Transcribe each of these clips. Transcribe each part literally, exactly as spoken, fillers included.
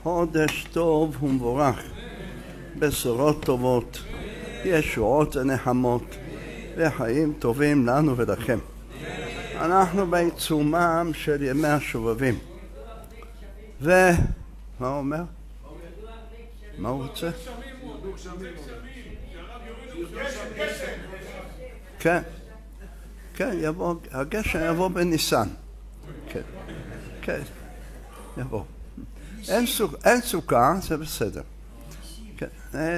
חודש טוב ומבורך, בשורות טובות, ישועות ונחמות, וחיים טובים לנו ולכם. אנחנו בעיצומם של ימי השובבים. ו... מה הוא אומר? מה הוא רוצה? כן, כן, יבוא, הגשם יבוא בניסן. כן, כן, יבוא. אין סוכה, אין סוכה, זה בסדר. כן,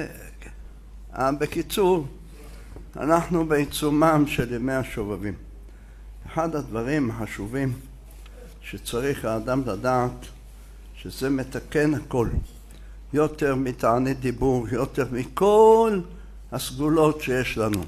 בקיצור, אנחנו בעיצומם של ימי השובבים. אחד הדברים החשובים שצריך האדם לדעת, שזה מתקן הכל. יותר מתענית דיבור, יותר מכל הסגולות שיש לנו.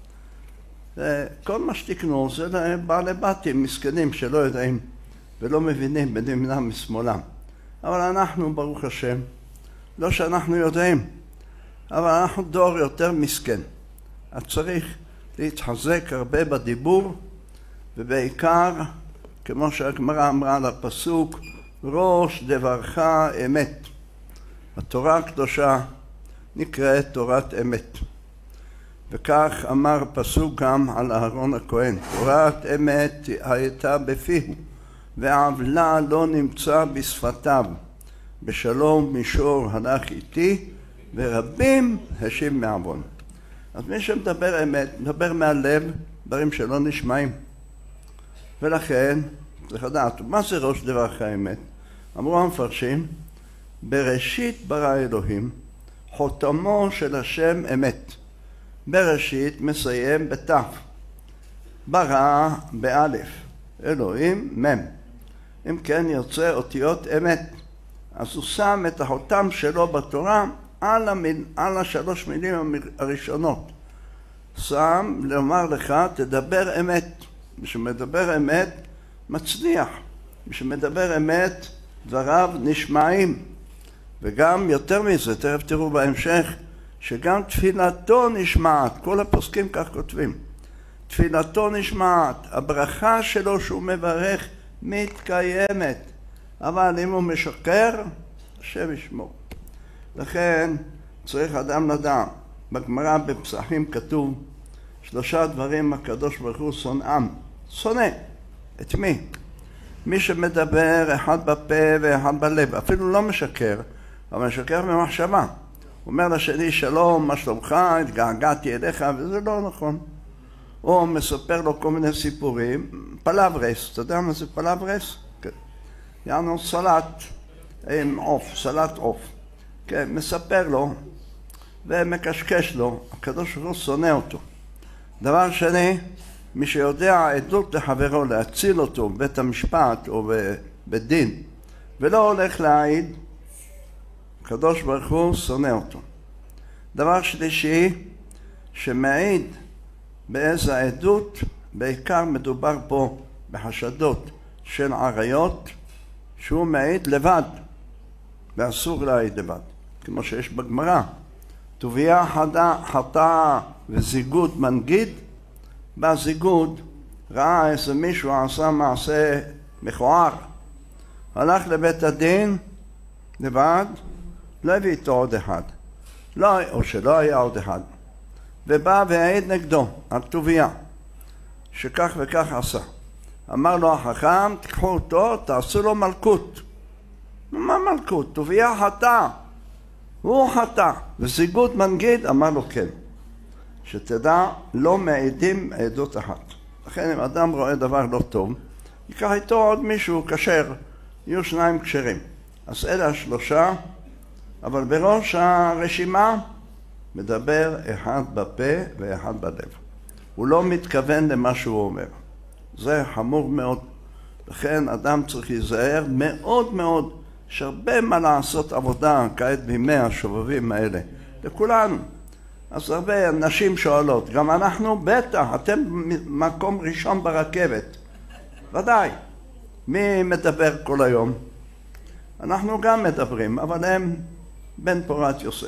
כל מה שתקנו זה לבעלי בתים מסכנים שלא יודעים ולא מבינים בין ימינם משמאלם. אבל אנחנו, ברוך השם, לא שאנחנו יודעים, אבל אנחנו דור יותר מסכן. אז צריך להתחזק הרבה בדיבור, ובעיקר, כמו שהגמרא אמרה על הפסוק, ראש דברך אמת. התורה הקדושה נקראת תורת אמת. וכך אמר פסוק גם על אהרון הכהן, תורת אמת הייתה בפיהו, ועוולה לא נמצא בשפתיו. בשלום מישור הלך איתי, ורבים השיב מעוון. אז מי שמדבר אמת, מדבר מהלב, דברים שלא נשמעים. ולכן, צריך לדעת, מה זה ראש דברך האמת? אמרו המפרשים, בראשית ברא אלוהים, חותמו של השם אמת. בראשית מסיים בתף. ברא באלף. אלוהים מם. אם כן יוצא אותיות אמת. אז הוא שם את החותם שלו בתורה על, המיל, על השלוש מילים הראשונות. שם לומר לך, תדבר אמת. מי שמדבר אמת, מצליח. מי שמדבר אמת, דבריו נשמעים. וגם יותר מזה, תכף תראו בהמשך, שגם תפילתו נשמעת. כל הפוסקים כך כותבים. תפילתו נשמעת. הברכה שלו שהוא מברך מתקיימת. אבל אם הוא משקר, השם ישמור. לכן צריך אדם לדעת. בגמרא בפסחים כתוב, שלושה דברים הקדוש ברוך הוא שונאם. שונא. את מי? מי שמדבר אחד בפה ואחד בלב. אפילו לא משקר, אבל משקר במחשבה. הוא אומר לשני, שלום, מה שלומך? התגעגעתי אליך, וזה לא נכון. או מספר לו כל מיני סיפורים. פלברס, אתה יודע מה זה פלברס? כן. יענו סלט עם עוף, סלט עוף. כן, מספר לו ומקשקש לו. הקדוש ברוך הוא שונא אותו. דבר שני, מי שיודע עדות לחברו להציל אותו בבית המשפט או בבית דין ולא הולך להעיד, הקדוש ברוך הוא שונא אותו. דבר שלישי, שמעיד באיזה עדות, בעיקר מדובר פה בחשדות של עריות, שהוא מעיד לבד ואסור להעיד לבד, כמו שיש בגמרא. טוביה חטאה וזיגוד מנגיד, בזיגוד ראה איזה מישהו עשה מעשה מכוער, הלך לבית הדין לבד, לא הביא איתו עוד אחד, לא, או שלא היה עוד אחד, ובא והעיד נגדו על טוביה שכך וכך עשה. אמר לו החכם, תקחו אותו, תעשו לו מלכות. מה מלכות? טוביה חטא, הוא חטא, וזיגוד מנגיד, אמר לו כן. שתדע, לא מעידים עדות אחת. לכן אם אדם רואה דבר לא טוב, ייקח איתו עוד מישהו כשר, יהיו שניים כשרים. אז אלה השלושה, אבל בראש הרשימה מדבר אחד בפה ואחד בלב. הוא לא מתכוון למה שהוא אומר. זה חמור מאוד. לכן אדם צריך להיזהר מאוד מאוד, יש הרבה מה לעשות עבודה כעת בימי השובבים האלה. לכולנו. אז הרבה נשים שואלות, גם אנחנו בטח, אתם מקום ראשון ברכבת. ודאי. מי מדבר כל היום? אנחנו גם מדברים, אבל הם בן פורת יוסף.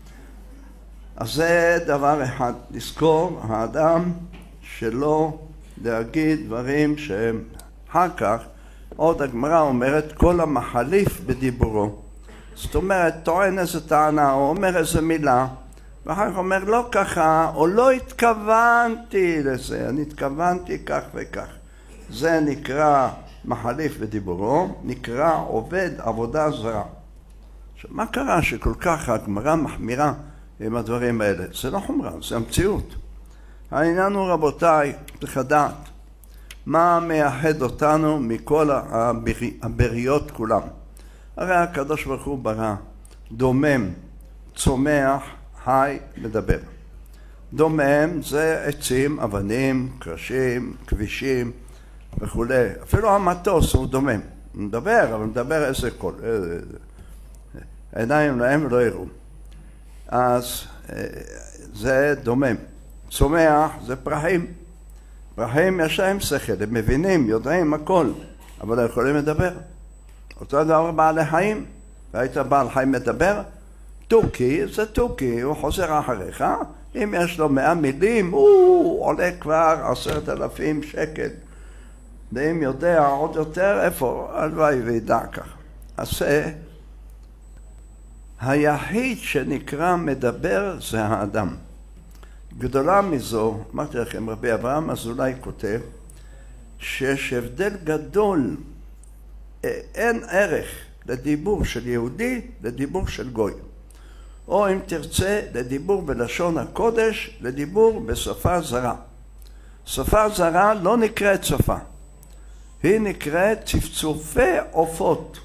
אז זה דבר אחד, לזכור האדם שלא להגיד דברים שהם אחר כך, עוד הגמרא אומרת, כל המחליף בדיבורו זאת אומרת, טוען איזה טענה, או אומר איזה מילה, ואחר כך אומר לא ככה, או לא התכוונתי לזה, אני התכוונתי כך וכך. זה נקרא מחליף בדיבורו, נקרא עובד עבודה זרה. עכשיו, מה קרה שכל כך הגמרא מחמירה עם הדברים האלה? זה לא חומרה, זה המציאות. העניין הוא, רבותיי, צריך לדעת, מה מייחד אותנו מכל הבריות כולם? הרי הקדוש ברוך הוא ברא, דומם, צומח, חי, מדבר. דומם זה עצים, אבנים, קרשים, כבישים וכו'. אפילו המטוס הוא דומם. הוא מדבר, אבל מדבר איזה קול. עיניים להם לא יראו. אז זה דומם. צומח זה פרחים. פרחים יש להם שכל, הם מבינים, יודעים הכל, אבל לא יכולים לדבר. אותו דבר בעלי חיים. ראית בעל חיים מדבר? תוכי זה תוכי, הוא חוזר אחריך. אם יש לו מאה מילים, הוא עולה כבר עשרת אלפים שקל. ואם יודע עוד יותר, איפה? הלוואי וידע כך. אז היחיד שנקרא מדבר זה האדם. גדולה מזו, אמרתי לכם, רבי אברהם אזולאי כותב, שיש הבדל גדול, אין ערך לדיבור של יהודי לדיבור של גוי. או אם תרצה, לדיבור בלשון הקודש, לדיבור בשפה זרה. שפה זרה לא נקראת שפה. היא נקראת צפצופי עופות.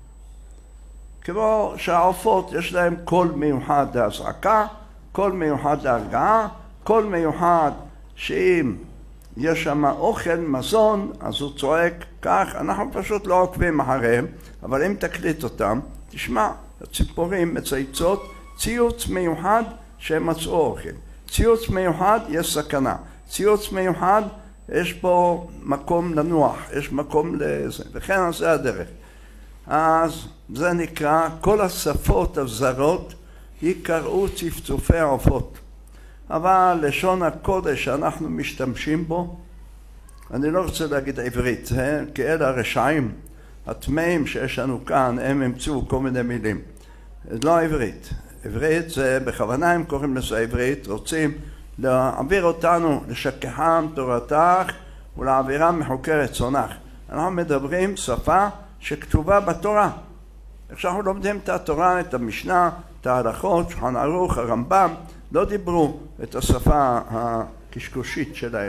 כמו שהעופות יש להם קול מיוחד להזעקה, קול מיוחד להרגעה, קול מיוחד שאם יש שם אוכל, מזון, אז הוא צועק כך. אנחנו פשוט לא עוקבים אחריהם, אבל אם תקליט אותם, תשמע, הציפורים מצייצות, ציוץ מיוחד שהם מצאו אוכל. ציוץ מיוחד יש סכנה. ציוץ מיוחד יש פה מקום לנוח, יש מקום לזה, וכן זה הדרך. אז זה נקרא, כל השפות הזרות יקראו צפצופי עופות. אבל לשון הקודש שאנחנו משתמשים בו, אני לא רוצה להגיד עברית, כי אלה הרשעים, הטמאים שיש לנו כאן, הם המציאו כל מיני מילים. לא עברית. עברית זה, בכוונה הם קוראים לזה עברית, רוצים להעביר אותנו לשכחם תורתך ולהעבירם מחוקי רצונך. אנחנו מדברים שפה שכתובה בתורה. איך שאנחנו לומדים את התורה, את המשנה, את ההלכות, שולחן ערוך, הרמב"ם, לא דיברו את השפה הקשקושית שלהם.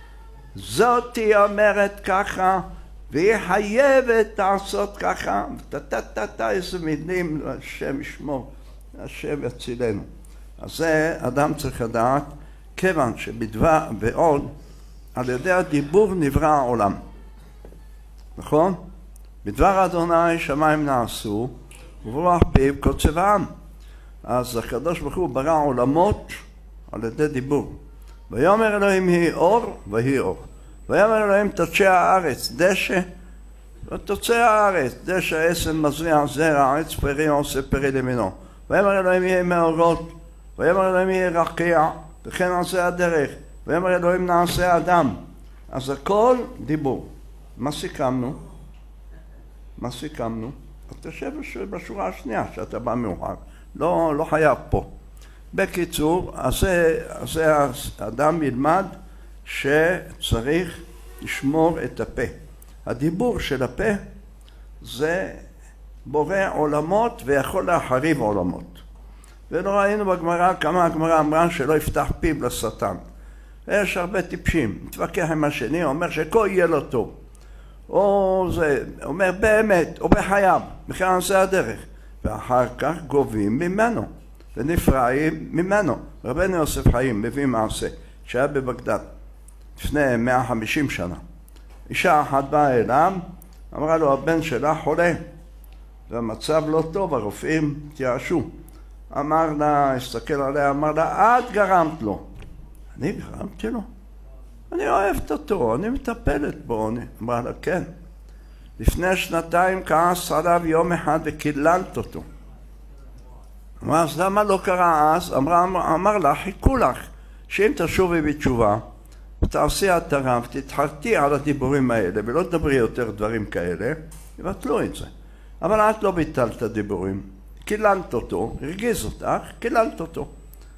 זאתי אומרת ככה, והיא חייבת לעשות ככה, טה-טה-טה-טה, איזה מילים, השם ישמור, השם יצילנו. אז זה אדם צריך לדעת, כיוון שבדבר ועוד, על ידי הדיבור נברא העולם. נכון? בדבר אדוני שמיים נעשו, וברוח פיו קוצב העם. אז הקדוש ברוך הוא ברא עולמות על ידי דיבור. ויאמר אלוהים יהי אור, ויהי אור. ויאמר אלוהים תצא הארץ דשא, ותוצא הארץ דשא עשב מזריע זרע, עץ פרי עושה פרי למינו. ויאמר אלוהים יהי מאורות, ויאמר אלוהים יהי רקיע, וכן עשה הדרך. ויאמר אלוהים נעשה אדם. אז הכל דיבור. מה סיכמנו? מה סיכמנו? אתה תשב בשורה השנייה שאתה בא מאוחר. לא, לא חייב פה. בקיצור, אז זה האדם ילמד שצריך לשמור את הפה. הדיבור של הפה זה בורא עולמות ויכול להחריב עולמות. ולא ראינו בגמרא כמה הגמרא אמרה שלא יפתח פיו לשטן. יש הרבה טיפשים, מתווכח עם השני, אומר שכל יהיה לו טוב. או זה, אומר באמת, או בחייו, בכלל זה הדרך. ואחר כך גובים ממנו, ונפרעים ממנו. רבנו יוסף חיים מביא מעשה, שהיה בבגדד, לפני מאה וחמישים שנה. אישה אחת באה אליו, אמרה לו, הבן שלה חולה, והמצב לא טוב, הרופאים תיאשו. אמר לה, הסתכל עליה, אמר לה, את גרמת לו. אני גרמתי לו? אני אוהבת אותו, אני מטפלת בו. אני... אמרה לה, כן. לפני שנתיים כעס עליו יום אחד וקיללת אותו. אמרה, אז למה לא קרה אז? אמרה, אמר, אמר לה, חיכו לך, שאם תשובי בתשובה, תעשי התרה ותתחרטי על הדיבורים האלה, ולא תדברי יותר דברים כאלה, יבטלו את זה. אבל את לא ביטלת הדיבורים. קיללת אותו, הרגיז אותך, קיללת אותו.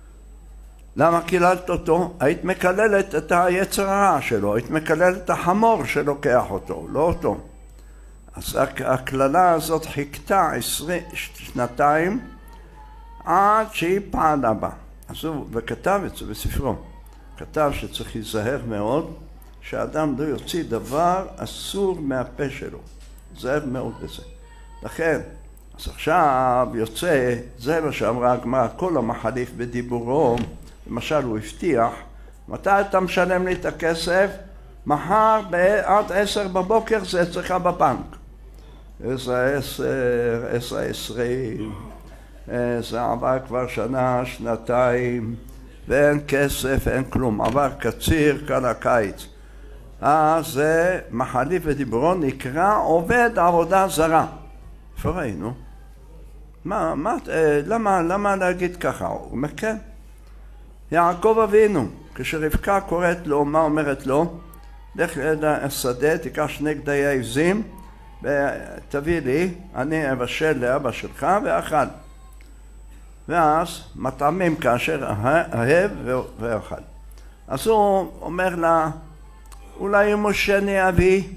למה קיללת אותו? היית מקללת את היצר הרע שלו, היית מקללת את החמור שלוקח אותו, לא אותו. אז הכללה הזאת חיכתה עשרים שנתיים עד שהיא פעלה בה. אז הוא, וכתב את זה בספרו, כתב שצריך להיזהר מאוד שהאדם לא יוציא דבר אסור מהפה שלו. זהר מאוד בזה. לכן, אז עכשיו יוצא, זה מה שאמרה הגמרא, כל המחליף בדיבורו, למשל הוא הבטיח, מתי אתה משלם לי את הכסף? מחר עד עשר בבוקר זה אצלך בבנק. איזה עשר, איזה עשרים, זה עבר כבר שנה, שנתיים, ואין כסף, אין כלום, עבר קציר כל הקיץ. אז זה מחליף בדיבורו נקרא עובד עבודה זרה. איפה ראינו? מה, מה, למה, למה להגיד ככה? הוא אומר כן. יעקב אבינו, כשרבקה קוראת לו, מה אומרת לו? לך לשדה, תיקח שני גדיי עזים ותביא לי, אני אבשל לאבא שלך ואכל. ואז מטעמים כאשר אהב ואכל. אז הוא אומר לה, אולי מושני אבי,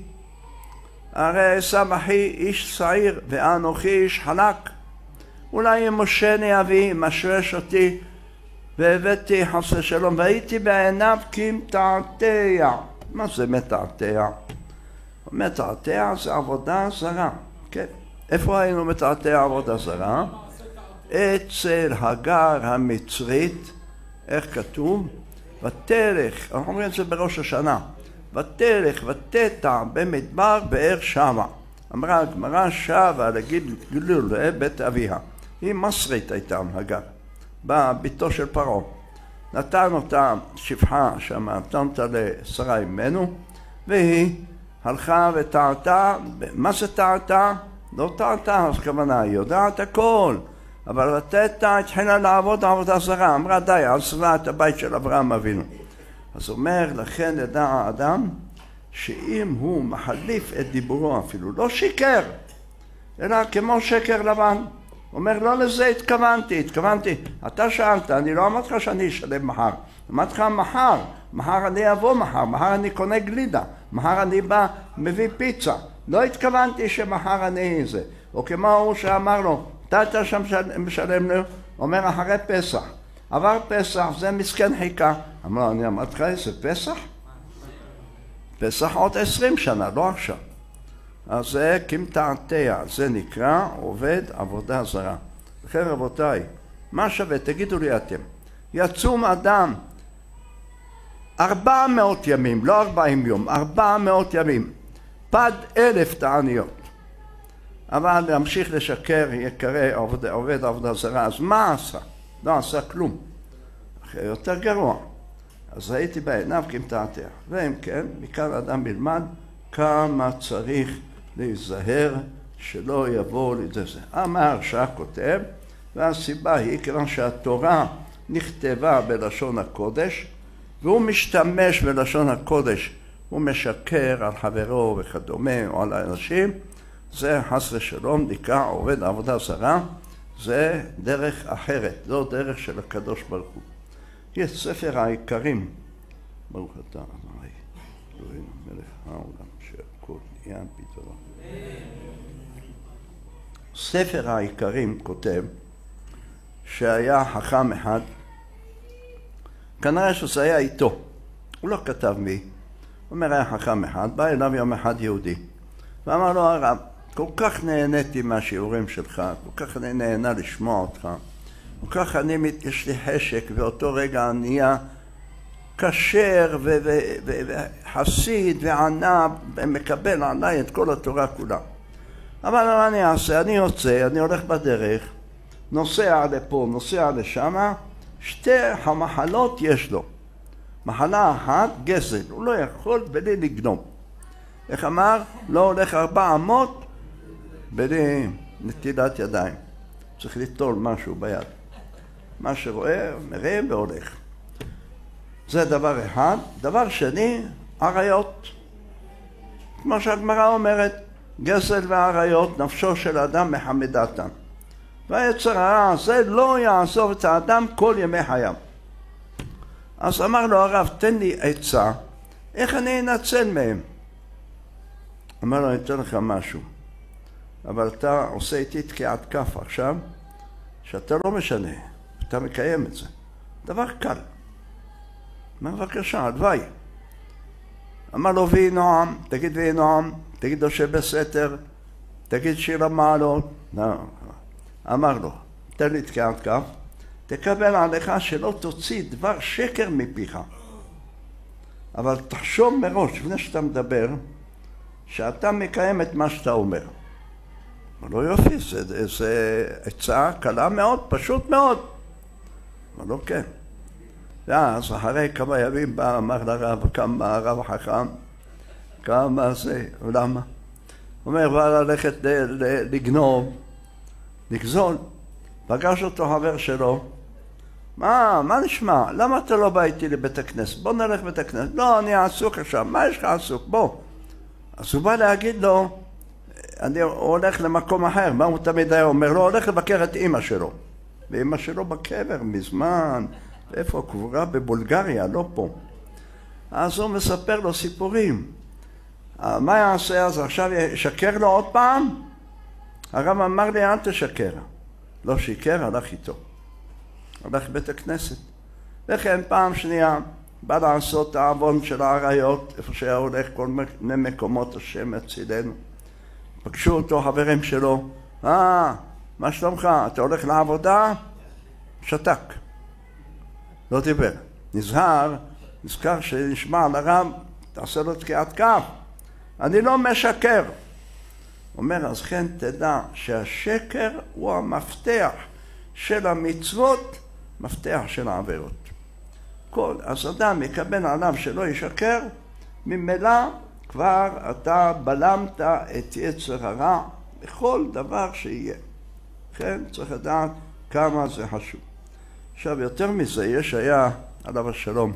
הרי סבחי איש צעיר ואנוכי איש חלק. אולי מושני אבי, משרש אותי והבאתי חסר שלום והייתי בעיניו כמתעתע. מה זה מתעתע? מתעתע זה עבודה זרה. כן. איפה היינו מתעתע עבודה זרה? אצל הגר המצרית, איך כתוב? ותלך, אנחנו אומרים את זה בראש השנה, ותלך ותטע במדבר באר שמה. אמרה הגמרא שבה לגיד גלול בית אביה. היא מסרית הייתה הגר, בביתו של פרעה. נתן אותה שפחה שם, נתן אותה לשרה ממנו, והיא הלכה וטעתה. מה זה טעתה? לא טעתה, אז כוונה, היא יודעת הכל. אבל ותטע התחילה לעבוד עבודה זרה, אמרה די, עזבה את הבית של אברהם אבינו. אז אומר, לכן ידע האדם שאם הוא מחליף את דיבורו אפילו, לא שיקר, אלא כמו שקר לבן. אומר, לא לזה התכוונתי, התכוונתי, אתה שאלת, אני לא אמרתי לך שאני אשלם מחר, אמרתי לך מחר, מחר אני אבוא מחר, מחר אני קונה גלידה, מחר אני בא, מביא פיצה, לא התכוונתי שמחר אני זה. או כמו הוא שאמר לו, אתה אתה שם משלם לו, אומר אחרי פסח, עבר פסח, זה מסכן חיכה. אמר, אני אמרתי לך איזה פסח? פסח עוד עשרים שנה, לא עכשיו. אז זה כמתעתע, זה נקרא עובד עבודה זרה. לכן רבותיי, מה שווה? תגידו לי אתם. יצום אדם ארבע מאות ימים, לא ארבעים יום, ארבע מאות ימים, פד אלף תעניות. אבל להמשיך לשקר יקרא עובד, עובד עבודה זרה, אז מה עשה? לא עשה כלום. אחרי יותר גרוע. אז הייתי בעיניו כמתעתע. ואם כן, מכאן אדם ילמד כמה צריך להיזהר שלא יבוא לידי זה. המהרש"א כותב, והסיבה היא כיוון שהתורה נכתבה בלשון הקודש, והוא משתמש בלשון הקודש, הוא משקר על חברו וכדומה או על האנשים, זה חס ושלום נקרא עובד עבודה זרה, זה דרך אחרת, זו דרך של הקדוש ברוך הוא. יש ספר העיקרים, ברוך אתה אדוני, אלוהינו מלך העולם שהכל נהיה פתרון. ספר העיקרים כותב שהיה חכם אחד, כנראה שזה היה איתו, הוא לא כתב מי, הוא אומר היה חכם אחד, בא אליו יום אחד יהודי, ואמר לו הרב, כל כך נהניתי מהשיעורים שלך, כל כך אני נהנה לשמוע אותך, כל כך אני, יש לי חשק, ואותו רגע נהיה כשר וחסיד וענה, ומקבל עליי את כל התורה כולה. אבל מה אני אעשה? אני יוצא, אני הולך בדרך, נוסע לפה, נוסע לשם, שתי המחלות יש לו. מחלה אחת, גזל, הוא לא יכול בלי לגנוב. איך אמר? לא הולך ארבע אמות בלי נטילת ידיים. צריך ליטול משהו ביד. מה שרואה, מראה והולך. זה דבר אחד. דבר שני, עריות. כמו שהגמרא אומרת, גזל ועריות, נפשו של אדם מחמדתן. והיצר הרע הזה לא יעזוב את האדם כל ימי חייו. אז אמר לו הרב, תן לי עצה, איך אני אנצל מהם? אמר לו, אני אתן לך משהו, אבל אתה עושה איתי תקיעת כף עכשיו, שאתה לא משנה, אתה מקיים את זה. דבר קל. אמר, בבקשה, הלוואי. אמר לו, ויהי נועם, תגיד ויהי נועם, תגיד לו שבסתר, תגיד שיר המעלות. אמר לו, תן לי תקיעת כף, תקבל עליך שלא תוציא דבר שקר מפיך. אבל תחשוב מראש, לפני שאתה מדבר, שאתה מקיים את מה שאתה אומר. אבל לא יופי, זה, זה הצעה קלה מאוד, פשוט מאוד. אבל לא כן. ואז אחרי כמה ימים בא, אמר לרב, כמה הרב החכם, כמה זה, ולמה? הוא אומר, בא ללכת לגנוב, לגזול. פגש אותו חבר שלו, מה, מה נשמע? למה אתה לא בא איתי לבית הכנסת? בוא נלך לבית הכנסת. לא, אני עסוק עכשיו. מה יש לך עסוק? בוא. אז הוא בא להגיד לו, אני הולך למקום אחר. מה הוא תמיד היה אומר? לא, הולך לבקר את אמא שלו. ואמא שלו בקבר מזמן. איפה? קבורה בבולגריה, לא פה. אז הוא מספר לו סיפורים. מה יעשה אז? עכשיו ישקר לו עוד פעם? הרב אמר לי, אל תשקר. לא שיקר, הלך איתו. הלך בית הכנסת. וכן פעם שנייה בא לעשות העוון של העריות, איפה שהיה הולך כל מיני מקומות, השם הצילנו. פגשו אותו חברים שלו, אה, מה שלומך? אתה הולך לעבודה? שתק. לא דיבר. נזהר, נזכר שנשמע לרב, תעשה לו תקיעת כף. אני לא משקר. אומר, אז כן תדע שהשקר הוא המפתח של המצוות, מפתח של העבירות. כל, אז אדם יקבל עליו שלא ישקר, ממילא כבר אתה בלמת את יצר הרע בכל דבר שיהיה. כן, צריך לדעת כמה זה חשוב. עכשיו, יותר מזה, יש היה, עליו השלום,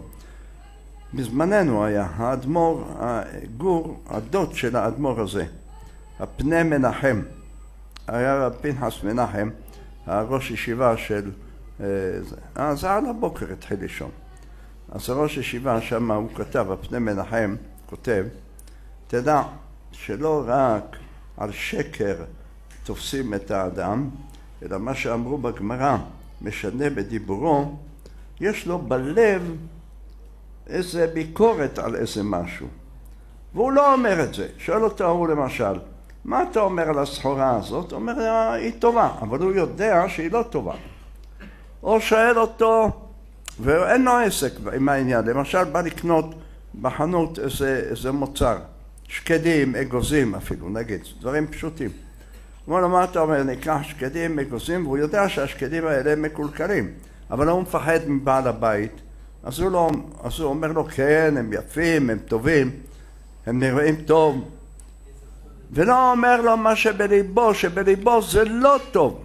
בזמננו היה, האדמו"ר, הגור, הדוד של האדמו"ר הזה, הפני מנחם, היה רב פנחס מנחם, הראש ישיבה של אה, זה. אז על הבוקר התחיל לישון. אז הראש ישיבה שם הוא כתב, הפני מנחם כותב, תדע שלא רק על שקר תופסים את האדם, אלא מה שאמרו בגמרא, משנה בדיבורו, יש לו בלב איזה ביקורת על איזה משהו. והוא לא אומר את זה. שואל אותו הוא למשל, מה אתה אומר על הסחורה הזאת? הוא אומר, היא טובה, אבל הוא יודע שהיא לא טובה. או שואל אותו, ואין לו עסק עם העניין, למשל בא לקנות בחנות איזה, איזה מוצר, שקדים, אגוזים אפילו, נגיד, דברים פשוטים. הוא אומר לו, מה אתה אומר? נקרא שקדים, אגוזים, והוא יודע שהשקדים האלה הם מקולקלים, אבל הוא מפחד מבעל הבית, אז הוא, לא, אז הוא אומר לו, כן, הם יפים, הם טובים, הם נראים טוב, ולא אומר לו מה שבליבו, שבליבו זה לא טוב.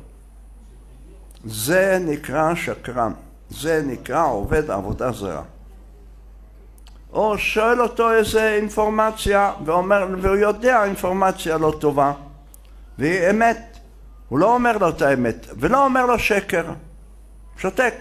זה נקרא שקרן, זה נקרא עובד עבודה זרה. או שואל אותו איזה אינפורמציה, ואומר, והוא יודע אינפורמציה לא טובה, והיא אמת. הוא לא אומר לו את האמת, ולא אומר לו שקר. שותק.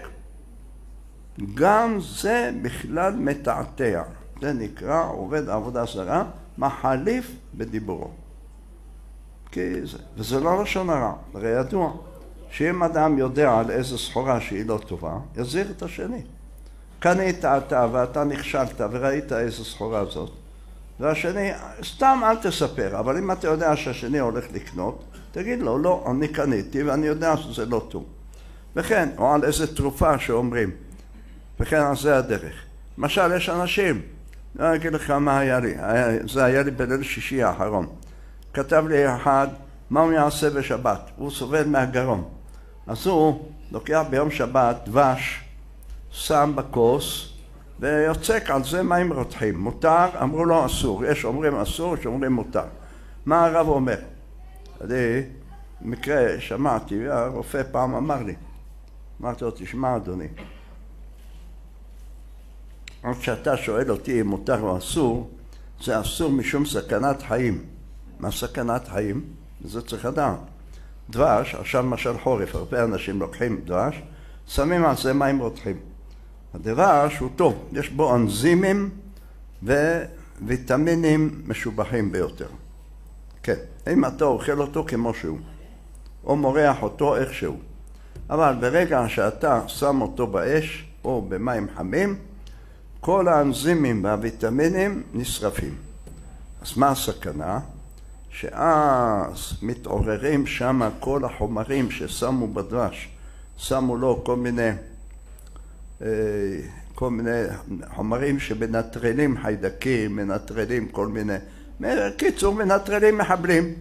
גם זה בכלל מתעתע. זה נקרא עובד עבודה זרה, מחליף בדיבורו. כי זה, וזה לא לשון הרע. הרי ידוע שאם אדם יודע על איזו סחורה שהיא לא טובה, יזהיר את השני. קנית אתה ואתה נכשלת וראית איזו סחורה זאת, והשני, סתם אל תספר, אבל אם אתה יודע שהשני הולך לקנות, תגיד לו, לא, אני קניתי ואני יודע שזה לא טוב. וכן, או על איזו תרופה שאומרים, וכן, אז זה הדרך. למשל, יש אנשים, אני אגיד לך מה היה לי, זה היה לי בליל שישי האחרון. כתב לי אחד, מה הוא יעשה בשבת? הוא סובל מהגרון. אז הוא לוקח ביום שבת דבש, שם בכוס, ויוצק על זה מים רותחים. מותר? אמרו לו אסור. יש אומרים אסור, יש אומרים מותר. מה הרב אומר? אני, במקרה, שמעתי, הרופא פעם אמר לי, אמרתי לו, תשמע אדוני, עוד שאתה שואל אותי אם מותר או אסור, זה אסור משום סכנת חיים. מה סכנת חיים? זה צריך לדעת. דבש, עכשיו למשל חורף, הרבה אנשים לוקחים דבש, שמים על זה מים רותחים. הדבש הוא טוב, יש בו אנזימים וויטמינים משובחים ביותר. כן, אם אתה אוכל אותו כמו שהוא, או מורח אותו איך שהוא. אבל ברגע שאתה שם אותו באש או במים חמים, כל האנזימים והוויטמינים נשרפים. אז מה הסכנה? שאז מתעוררים שם כל החומרים ששמו בדבש, שמו לו כל מיני, כל מיני חומרים שמנטרלים חיידקים, מנטרלים כל מיני, קיצור מנטרלים מחבלים.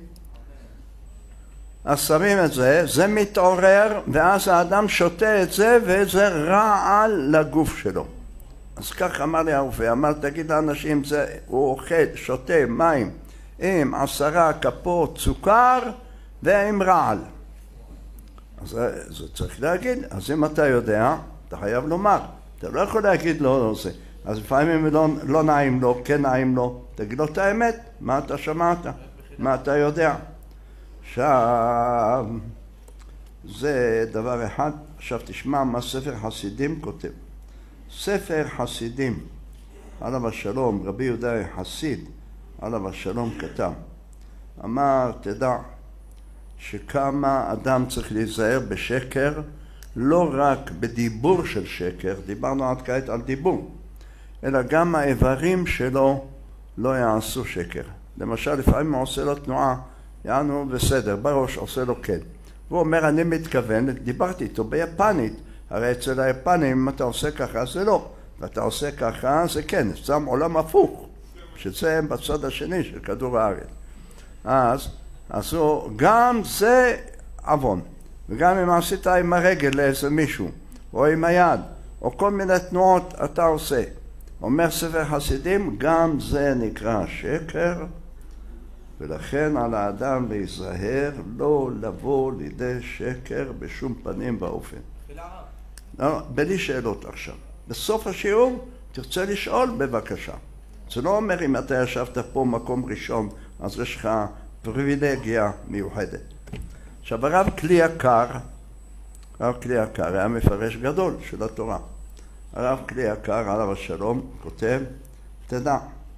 אז שמים את זה, זה מתעורר, ואז האדם שותה את זה, וזה רעל לגוף שלו. אז כך אמר לי הרופא, אמר תגיד לאנשים, זה, הוא אוכל, שותה מים עם עשרה כפות סוכר ועם רעל. אז זה, זה צריך להגיד, אז אם אתה יודע, אתה חייב לומר, אתה לא יכול להגיד לו לא זה. אז לפעמים לא, לא נעים לו, כן נעים לו, תגיד לו את האמת, מה אתה שמעת, מה אתה יודע. עכשיו, זה דבר אחד. עכשיו תשמע מה ספר חסידים כותב. ספר חסידים, עליו השלום, רבי יהודה חסיד, עליו השלום כתב. אמר, תדע שכמה אדם צריך להיזהר בשקר, לא רק בדיבור של שקר, דיברנו עד כעת על דיבור, אלא גם האיברים שלו לא יעשו שקר. למשל, לפעמים הוא עושה לו תנועה, יענו בסדר, בראש עושה לו כן. והוא אומר, אני מתכוון, דיברתי איתו ביפנית. הרי אצל היפנים, אם אתה עושה ככה, זה לא. ואתה עושה ככה, זה כן. זה עולם הפוך, שזה בצד השני של כדור הארץ. אז, אז הוא, גם זה עוון. וגם אם עשית עם הרגל לאיזה מישהו, או עם היד, או כל מיני תנועות אתה עושה. אומר ספר חסידים, גם זה נקרא שקר, ולכן על האדם להיזהר לא לבוא לידי שקר בשום פנים ואופן. לא, בלי שאלות עכשיו. בסוף השיעור תרצה לשאול בבקשה. זה לא אומר אם אתה ישבת פה מקום ראשון, אז יש לך פריבילגיה מיוחדת. עכשיו הרב כלי יקר, הרב כלי יקר היה מפרש גדול של התורה. הרב כלי יקר עליו השלום כותב, תדע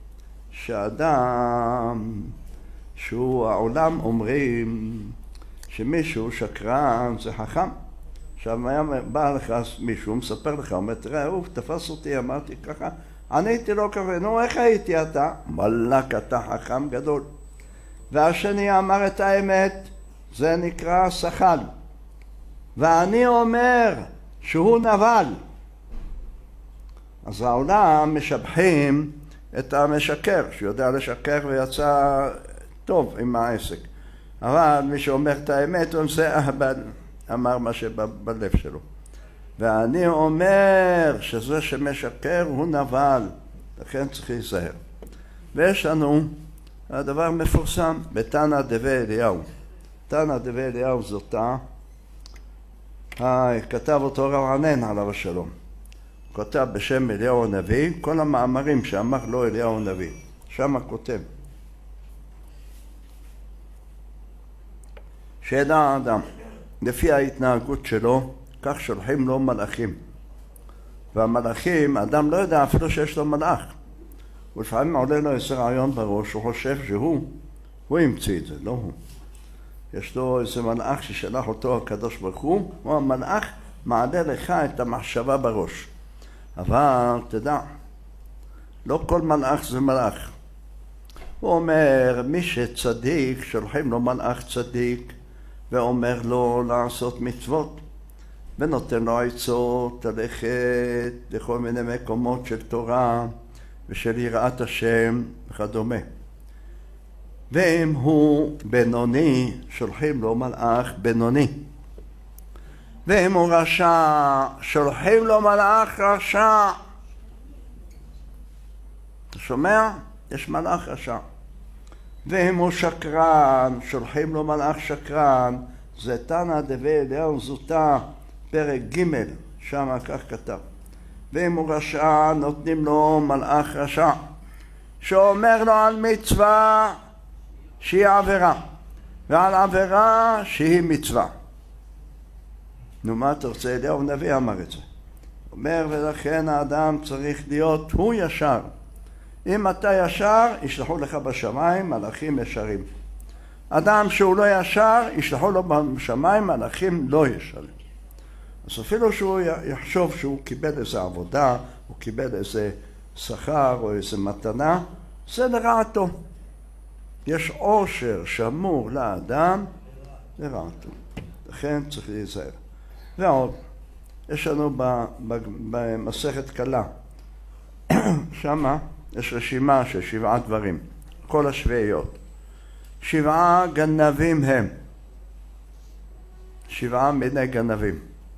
שהאדם שהוא העולם אומרים שמישהו שקרן זה חכם. עכשיו היה בא לך מישהו, מספר לך, אומר, תראה, הוא תפס אותי, אמרתי ככה, עניתי לו ככה, נו איך הייתי אתה? מלאק, אתה חכם גדול. והשני אמר את האמת, זה נקרא שחל. ואני אומר שהוא נבל. אז העולם משבחים את המשקר, שיודע לשקר ויצא טוב עם העסק. אבל מי שאומר את האמת, הוא עושה אהבל, אמר מה שבלב שלו. ואני אומר שזה שמשקר הוא נבל, לכן צריך להיזהר. ויש לנו הדבר מפורסם בתנא דבי אליהו. תנא דבי אליהו זאתה, כתב אותו רב ענן עליו השלום. הוא כתב בשם אליהו הנביא, כל המאמרים שאמר לו אליהו הנביא. שם כותב. שידע האדם, לפי ההתנהגות שלו, כך שולחים לו מלאכים. והמלאכים, אדם לא יודע אפילו שיש לו מלאך. ולפעמים עולה לו איזה רעיון בראש, הוא חושב שהוא, הוא המציא את זה, לא הוא. יש לו איזה מלאך ששלח אותו הקדוש ברוך הוא, הוא המלאך מעלה לך את המחשבה בראש. אבל תדע, לא כל מלאך זה מלאך. הוא אומר, מי שצדיק, שולחים לו מלאך צדיק, ואומר לו לעשות מצוות, ונותן לו עצות ללכת לכל מיני מקומות של תורה ושל יראת השם וכדומה. ואם הוא בינוני, שולחים לו מלאך בינוני. ואם הוא רשע, שולחים לו מלאך רשע. אתה שומע? יש מלאך רשע. ואם הוא שקרן, שולחים לו מלאך שקרן. זה תנא דבי אליהו זוטא, פרק ג', שם כך כתב. ואם הוא רשע, נותנים לו מלאך רשע, שאומר לו על מצווה שהיא עבירה. ועל עבירה שהיא מצווה. נו, מה אתה רוצה? אליהו הנביא אמר את זה. אומר, ולכן האדם צריך להיות הוא ישר. אם אתה ישר, ישלחו לך בשמיים מלאכים ישרים. אדם שהוא לא ישר, ישלחו לו בשמיים מלאכים לא ישרים. אז אפילו שהוא יחשוב שהוא קיבל איזו עבודה, הוא קיבל איזה שכר או איזו מתנה, זה לרעתו. יש עושר שמור לאדם לרעתו. לכן צריך להיזהר. ועוד, יש לנו במסכת קלה, שמה יש רשימה של שבעה דברים, כל השביעיות. שבעה גנבים הם, שבעה מיני גנבים.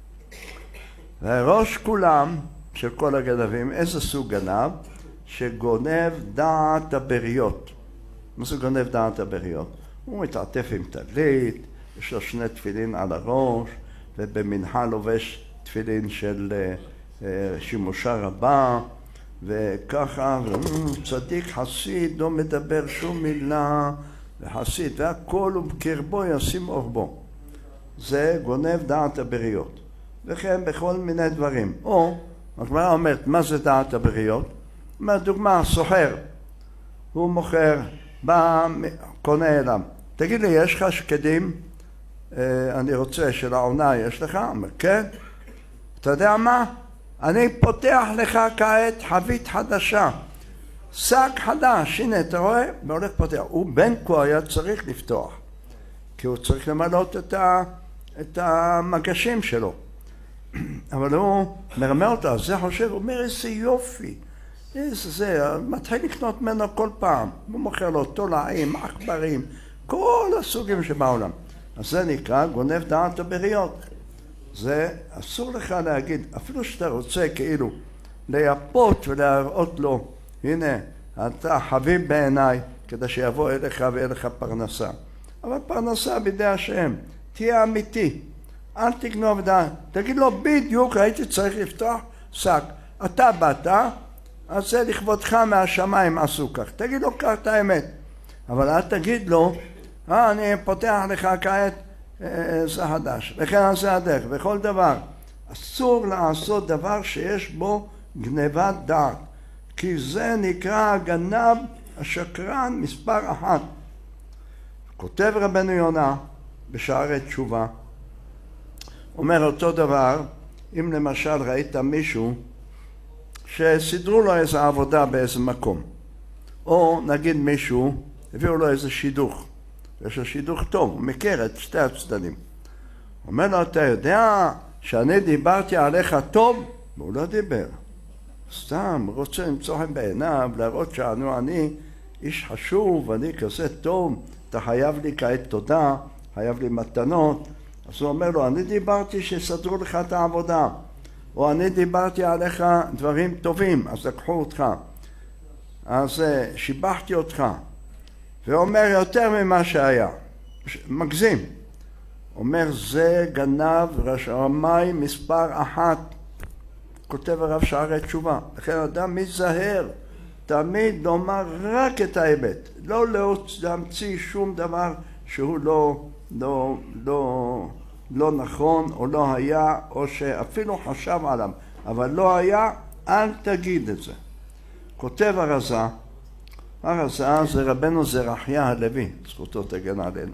והראש כולם של כל הגנבים, איזה סוג גנב? שגונב דעת הבריות. מה זה גונב דעת הבריות? הוא מתעטף עם טלית, יש לו שני תפילין על הראש, ובמנחה לובש תפילין של שימושה רבה, וככה, צדיק חסיד לא מדבר שום מילה, וחסיד, והכל הוא בקרבו ישים אור בו. זה גונב דעת הבריות. וכן בכל מיני דברים. או, הגמרא אומרת, מה זה דעת הבריות? אומרת, דוגמה, סוחר, הוא מוכר, בא, קונה אליו. תגיד לי, יש לך שקדים? אני רוצה של העונה, יש לך? אומר, כן. אתה יודע מה? אני פותח לך כעת חבית חדשה. שק חדש, הנה, אתה רואה? והולך פותח. הוא בין כה היה צריך לפתוח. כי הוא צריך למלות את, ה, את המגשים שלו. אבל הוא מרמה אותה, זה חושב, הוא אומר, איזה יופי. איזה זה, מתחיל לקנות ממנו כל פעם. הוא מוכר לו תולעים, עכברים, כל הסוגים שבעולם. אז זה נקרא גונב דעת הבריות. זה אסור לך להגיד, אפילו שאתה רוצה כאילו לייפות ולהראות לו, הנה, אתה חביב בעיניי, כדי שיבוא אליך ואין לך פרנסה. אבל פרנסה בידי השם, תהיה אמיתי. אל תגנוב דעת. תגיד לו, בדיוק הייתי צריך לפתוח שק. אתה באת, אז זה לכבודך מהשמיים עשו כך. תגיד לו כך את האמת. אבל אל תגיד לו, אה, אני פותח לך כעת זה חדש. וכן זה הדרך. בכל דבר. אסור לעשות דבר שיש בו גנבת דעת. כי זה נקרא הגנב השקרן מספר אחת. כותב רבנו יונה בשערי תשובה, אומר אותו דבר, אם למשל ראית מישהו שסידרו לו איזו עבודה באיזה מקום, או נגיד מישהו, הביאו לו איזה שידוך, יש לו שידוך טוב, הוא מכיר את שתי הצדדים. אומר לו, אתה יודע שאני דיברתי עליך טוב? והוא לא דיבר. סתם, רוצה למצוא חן בעיניו, להראות שאני אני איש חשוב, אני כזה טוב, אתה חייב לי כעת תודה, חייב לי מתנות. אז הוא אומר לו, אני דיברתי שסדרו לך את העבודה, או אני דיברתי עליך דברים טובים, אז לקחו אותך, אז שיבחתי אותך, ואומר יותר ממה שהיה, מגזים. אומר, זה גנב רשמי מספר אחת, כותב הרב שערי תשובה. לכן אדם מזהר, תמיד לומר רק את האמת, לא להמציא שום דבר שהוא לא, לא, לא, לא נכון או לא היה, או שאפילו חשב עליו, אבל לא היה, אל תגיד את זה. כותב הרזה, הרזה זה רבנו זרחיה הלוי, זכותו תגן עלינו.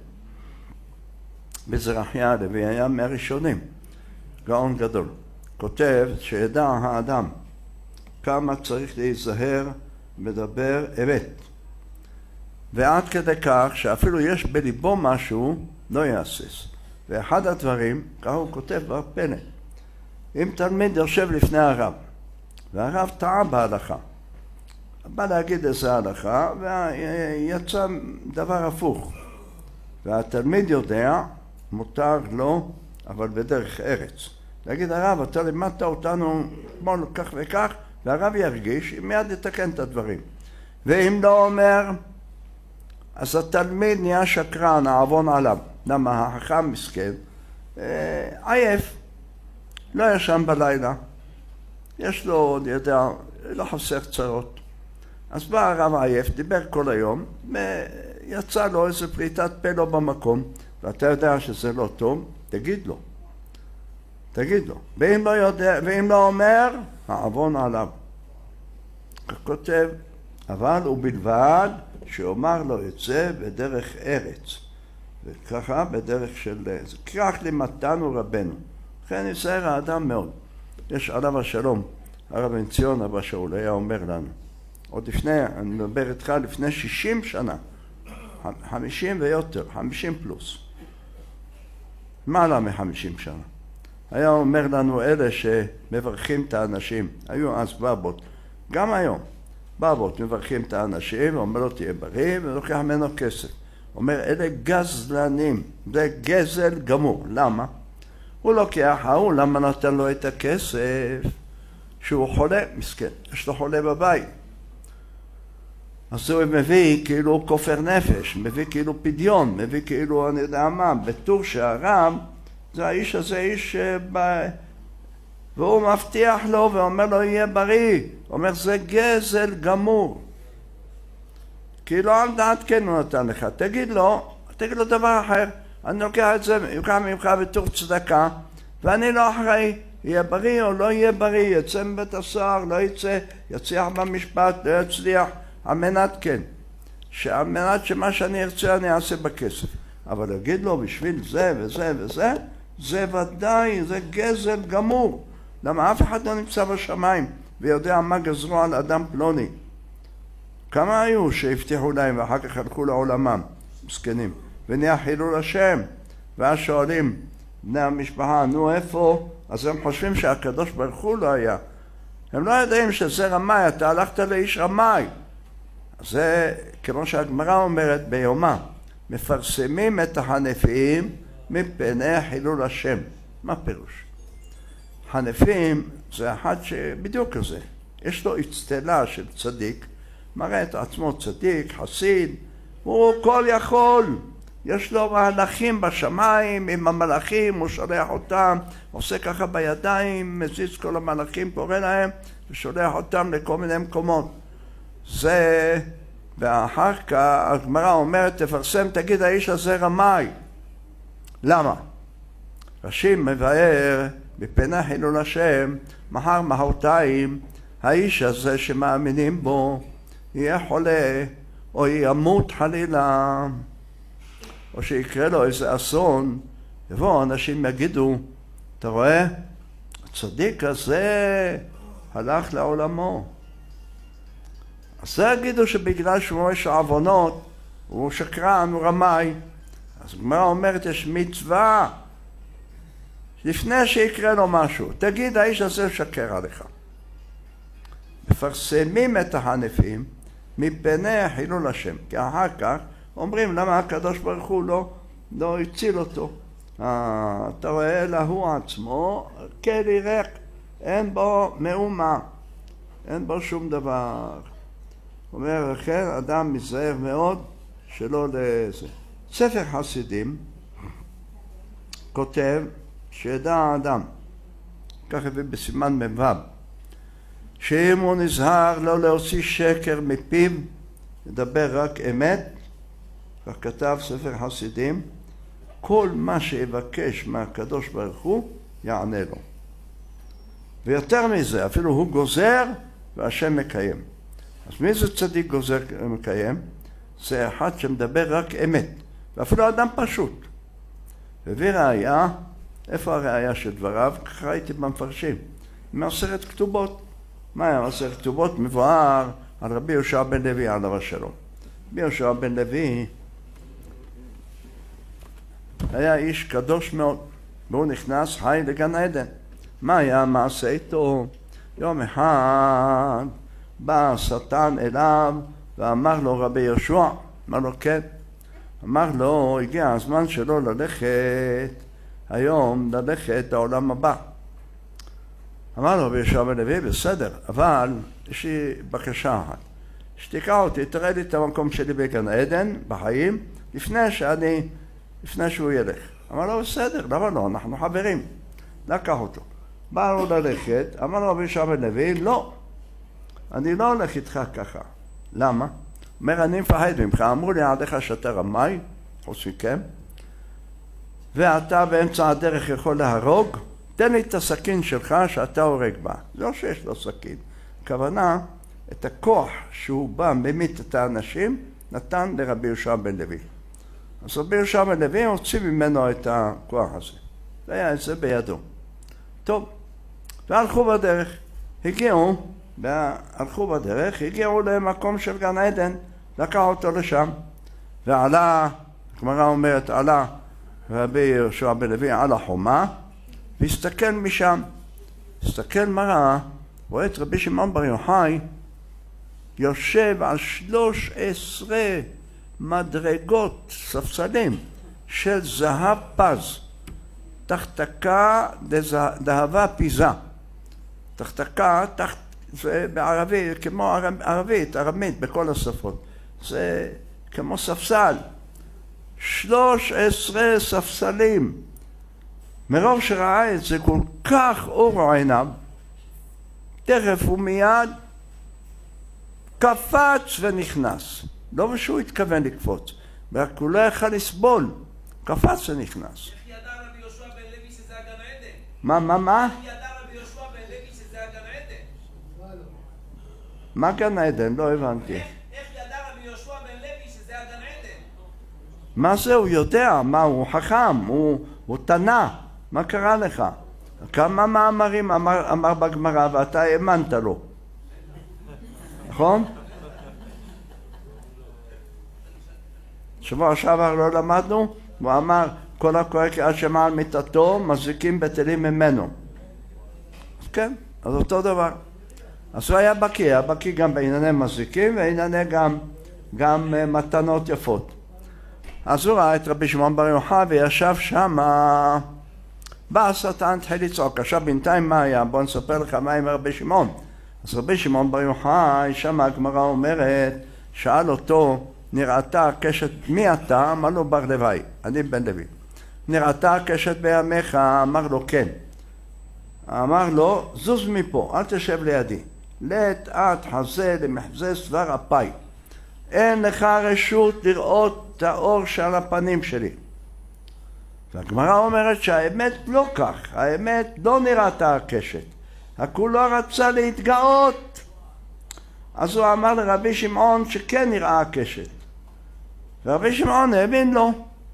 בזרחיה הלוי היה מהראשונים, גאון גדול. כותב שידע האדם כמה צריך להיזהר מדבר אמת. ועד כדי כך שאפילו יש בליבו משהו, לא יעשס. ואחד הדברים, כך הוא כותב בפלא, אם תלמיד יושב לפני הרב, והרב טעה בהלכה, בא להגיד איזה הלכה, ויצא דבר הפוך. והתלמיד יודע, מותר לו, אבל בדרך ארץ. להגיד, הרב, אתה לימדת אותנו אתמול כך וכך, והרב ירגיש, מיד יתקן את הדברים. ואם לא אומר, אז התלמיד נהיה שקרן, העוון עליו. למה החכם מסכן, אה, עייף, לא ישן בלילה, יש לו, אני יודע, לא חסר צרות. אז בא הרב עייף, דיבר כל היום, יצא לו איזה פליטת פה לו במקום, ואתה יודע שזה לא טוב, תגיד לו. תגיד לו. ואם לא יודע, ואם לא אומר, העוון עליו. כך כותב, אבל ובלבד שאומר לו את זה בדרך ארץ. וככה בדרך של... כך לימדנו רבנו. לכן ייזהר האדם מאוד. יש עליו השלום, הרב בן ציון אבא שאול היה אומר לנו, עוד לפני, אני מדבר איתך לפני שישים שנה, חמישים ויותר, חמישים פלוס, מעלה מחמישים שנה. היה אומר לנו אלה שמברכים את האנשים, היו אז בבות, גם היום, בבות מברכים את האנשים, אומר לו תהיה בריא ולוקח ממנו כסף. אומר אלה גזלנים, זה גזל גמור, למה? הוא לוקח, ההוא למה נתן לו את הכסף? שהוא חולה, מסכן, יש לו חולה בבית. אז הוא מביא כאילו כופר נפש, מביא כאילו פדיון, מביא כאילו אני יודע מה, בטור שהרב, זה האיש הזה איש ב... והוא מבטיח לו ואומר לו יהיה בריא, אומר זה גזל גמור. כאילו על דעת כן הוא נתן לך, תגיד לו, תגיד לו דבר אחר, אני לוקח את זה, יוקח ממך בטור צדקה, ואני לא אחראי, יהיה בריא או לא יהיה בריא, יצא מבית הסוהר, לא יצא, יצליח במשפט, לא יצליח, על מנת כן, שעל מנת שמה שאני ארצה אני אעשה בכסף. אבל להגיד לו בשביל זה וזה וזה, זה ודאי, זה גזל גמור. למה אף אחד לא נמצא בשמיים ויודע מה גזרו על אדם פלוני. כמה היו שהבטיחו להם ואחר כך הלכו לעולמם, מסכנים, ונהיה חילול השם, ואז שואלים בני המשפחה, נו איפה? אז הם חושבים שהקדוש ברוך הוא לא היה. הם לא יודעים שזה רמאי, אתה הלכת לאיש רמאי. זה כמו שהגמרא אומרת ביומה, מפרסמים את החנפים מפני חילול השם. מה פירוש? חנפים זה אחד שבדיוק כזה, יש לו אצטלה של צדיק, מראה את עצמו צדיק, חסיד, הוא כל יכול, יש לו מלאכים בשמיים, עם המלאכים, הוא שולח אותם, עושה ככה בידיים, מזיז כל המלאכים, קורא להם, ושולח אותם לכל מיני מקומות. זה, ואחר כך הגמרא אומרת, תפרסם, תגיד האיש הזה רמאי. למה? רש"י מבאר, מפני חילול השם, מחר מחרתיים, האיש הזה שמאמינים בו, יהיה חולה, או ימות חלילה, או שיקרה לו איזה אסון, יבואו אנשים יגידו, אתה רואה? הצדיק הזה הלך לעולמו. אז זה יגידו שבגלל שהוא יש עוונות, הוא שקרן, הוא רמאי. אז הגמרא אומרת, יש מצווה, לפני שיקרה לו משהו, תגיד האיש הזה שקר עליך. מפרסמים את החנפים מפני חילול השם, כי אחר כך אומרים למה הקדוש ברוך הוא לא, לא הציל אותו. אה, אתה רואה אלא הוא עצמו, כלי ריק, אין בו מאומה, אין בו שום דבר. אומר, לכן אדם מזהר מאוד שלא לזה. ספר חסידים כותב שידע האדם, כך הביא בסימן מבב, שאם הוא נזהר לא להוציא שקר מפיו, לדבר רק אמת, כך כתב ספר חסידים, כל מה שיבקש מהקדוש ברוך הוא יענה לו. ויותר מזה, אפילו הוא גוזר והשם מקיים. אז מי זה צדיק גוזר מקיים? זה אחד שמדבר רק אמת, ואפילו אדם פשוט. והביא ראיה, איפה הראיה של דבריו? כך ראיתי במפרשים, מעשרת כתובות. מה היה מעשרת כתובות? מבואר על רבי יהושע בן לוי עליו השלום. רבי יהושע בן לוי היה איש קדוש מאוד, והוא נכנס חי לגן עדן. מה היה מעשה איתו? יום אחד בא השטן אליו ואמר לו רבי יהושע, אמר לו כן, אמר לו הגיע הזמן שלו ללכת היום, ללכת לעולם הבא. אמר לו רבי יהושע בן לוי, בסדר, אבל יש לי בקשה אחת, שתיקח אותי, תראה לי את המקום שלי בגן עדן, בחיים, לפני שאני, לפני שהוא ילך. אמר לו, בסדר, למה לא, אנחנו חברים. לקח אותו. בא לו ללכת, אמר לו רבי יהושע בן לוי, לא, אני לא הולך איתך ככה. למה? אומר, אני מפחד ממך, אמרו לי עליך שאתה רמאי, חוץ מכם, ואתה באמצע הדרך יכול להרוג, תן לי את הסכין שלך שאתה הורג בה. לא שיש לו סכין. הכוונה, את הכוח שהוא בא, ממית את האנשים, נתן לרבי יהושע בן לוי. אז רבי יהושע בן לוי הוציא ממנו את הכוח הזה. זה היה את זה בידו. טוב, והלכו בדרך. הגיעו, והלכו בדרך, הגיעו למקום של גן עדן, לקח אותו לשם. ועלה, הגמרא אומרת, עלה רבי יהושע בן לוי על החומה, והסתכל משם. הסתכל מה ראה, רואה את רבי שמעון בר יוחאי, יושב על שלוש עשרה מדרגות, ספסלים, של זהב פז. תחתקה דהבה פיזה. תחתקה, תחת, זה בערבית, כמו ערבית, ארמית, בכל השפות. זה כמו ספסל. שלוש עשרה ספסלים. מרוב שראה את זה כל כך אור עיניו, תכף ומיד קפץ ונכנס. לא שהוא התכוון לקפוץ, רק הוא לא יכל לסבול. קפץ ונכנס. איך ידע רבי יהושע בן לוי שזה הגן עדן? מה, מה, מה? איך ידע רבי יהושע בן לוי שזה הגן עדן? מה גן עדן? לא הבנתי. איך ידע רבי יהושע בן לוי שזה הגן עדן? מה זה? הוא יודע. מה? הוא חכם. הוא, הוא תנא. מה קרה לך? כמה מאמרים אמר, אמר בגמרא ואתה האמנת לו. נכון? שבוע שעבר לא למדנו, הוא אמר, כל הקורא קריאת שמע על מיתתו, מזיקים בטלים ממנו. אז כן, אז אותו דבר. אז הוא היה בקיא, היה בקיא גם בענייני מזיקים, וענייני גם, גם uh, מתנות יפות. אז הוא ראה את רבי שמעון בר יוחאי, וישב שם, בא השטן, התחיל לצעוק. עכשיו בינתיים מה היה? בוא נספר לך מה עם רבי שמעון. אז רבי שמעון בר יוחאי, שם הגמרא אומרת, שאל אותו, נראתה הקשת, מי אתה? אמר לו בר לוי, אני בן לוי. נראתה הקשת בימיך? אמר לו כן. אמר לו, זוז מפה, אל תשב לידי. לית את חזה למחזה סבר אפי. אין לך רשות לראות את האור של הפנים שלי. והגמרא אומרת שהאמת לא כך, האמת לא נראתה הקשת. הכולו רצה להתגאות. אז הוא אמר לרבי שמעון שכן נראה הקשת. ורבי שמעון האמין לו.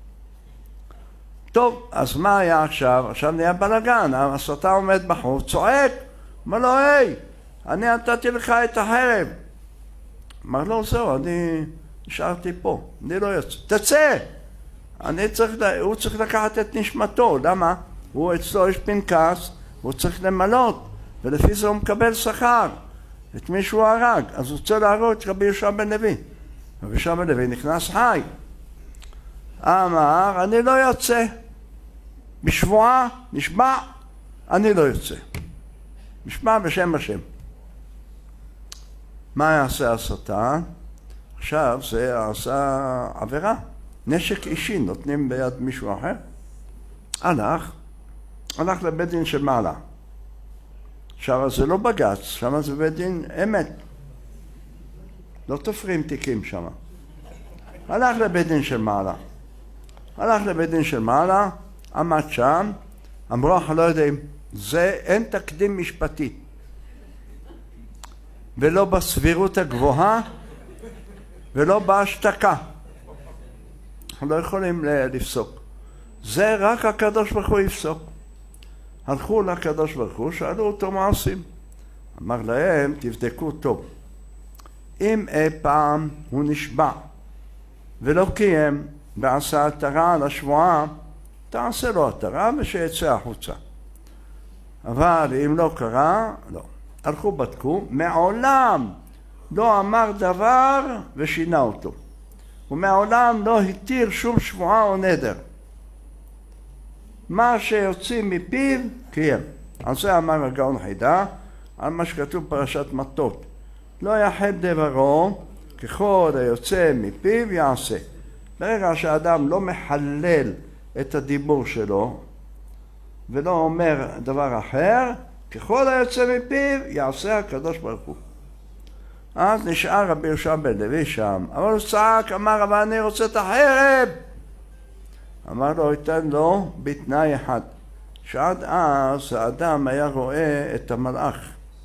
טוב, אז מה היה עכשיו? עכשיו נהיה בלגן, השטן עומד בחוץ, צועק, אומר לו, היי, אני נתתי לך את החרב. אמר לו, זהו, אני נשארתי פה, אני לא יוצא. תצא! אני צריך, הוא צריך לקחת את נשמתו, למה? הוא אצלו יש פנקס, הוא צריך למלות, ולפי זה הוא מקבל שכר. את מי שהוא הרג, אז הוא רוצה להרוג את רבי יהושע בן לוי. רבי יהושע בן לוי נכנס חי. אמר, אני לא יוצא. בשבועה, נשבע, אני לא יוצא. נשבע בשם השם. מה יעשה השטן? עכשיו זה עשה עבירה. נשק אישי נותנים ביד מישהו אחר. הלך, הלך לבית דין של מעלה. שם זה לא בגץ, שם זה בית דין אמת. לא תופרים תיקים שם. הלך לבית דין של מעלה. הלך לבית דין של מעלה, עמד שם, אמרו, אנחנו לא יודעים, זה אין תקדים משפטי. ולא בסבירות הגבוהה, ולא בהשתקה. אנחנו לא יכולים לפסוק. זה רק הקדוש ברוך הוא יפסוק. הלכו לקדוש ברוך הוא, שאלו אותו מה עושים. אמר להם, תבדקו טוב. אם אי פעם הוא נשבע ולא קיים ועשה התרה על השבועה, תעשה לו התרה ושיצא החוצה. אבל אם לא קרה, לא. הלכו בדקו, מעולם לא אמר דבר ושינה אותו. ומעולם לא התיר שום שבועה או נדר. מה שיוצא מפיו, קיים. על זה אמר הגאון חידה, על מה שכתוב פרשת מטות. לא יחד דברו, ככל היוצא מפיו יעשה. ברגע שהאדם לא מחלל את הדיבור שלו, ולא אומר דבר אחר, ככל היוצא מפיו יעשה הקדוש ברוך הוא. אז נשאר רבי יהושע בן לוי שם, אבל הוא צעק, אמר, אבל אני רוצה את החרב. אמר לו, ייתן לו בתנאי אחד, שעד אז האדם היה רואה את המלאך,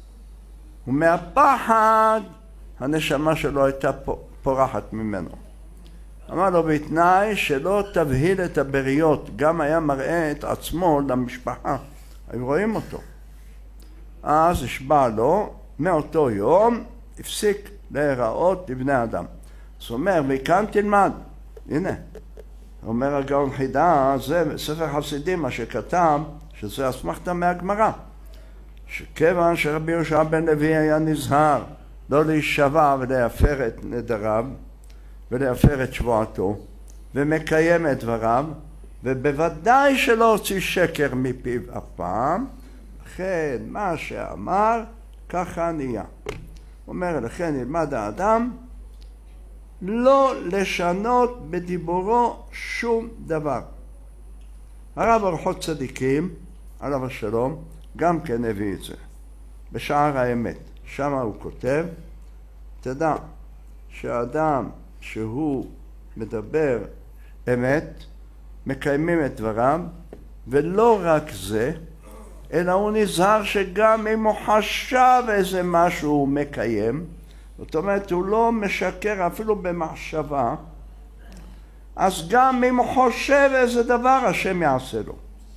ומהפחד הנשמה שלו הייתה פורחת ממנו. אמר לו, בתנאי שלא תבהיל את הבריות, גם היה מראה את עצמו למשפחה, היו רואים אותו. אז השבע לו, מאותו יום הפסיק להיראות לבני אדם. זאת אומרת, וכאן תלמד, הנה, אומר הגאון חידה, זה ספר חסידים, מה שכתב, שזה אסמכתא מהגמרא, שכיוון שרבי יהושע בן לוי היה נזהר לא להישבע ולהפר את נדריו ולהפר את שבועתו, ומקיים את דבריו, ובוודאי שלא הוציא שקר מפיו אף פעם, לכן מה שאמר ככה נהיה. אומר, לכן ילמד האדם לא לשנות בדיבורו שום דבר. הרב אורחות צדיקים, עליו השלום, גם כן הביא את זה, בשער האמת. שם הוא כותב, תדע שהאדם שהוא מדבר אמת, מקיימים את דבריו, ולא רק זה, אלא הוא נזהר שגם אם הוא חשב איזה משהו הוא מקיים, זאת אומרת, הוא לא משקר אפילו במחשבה, אז גם אם הוא חושב איזה דבר, השם יעשה לו.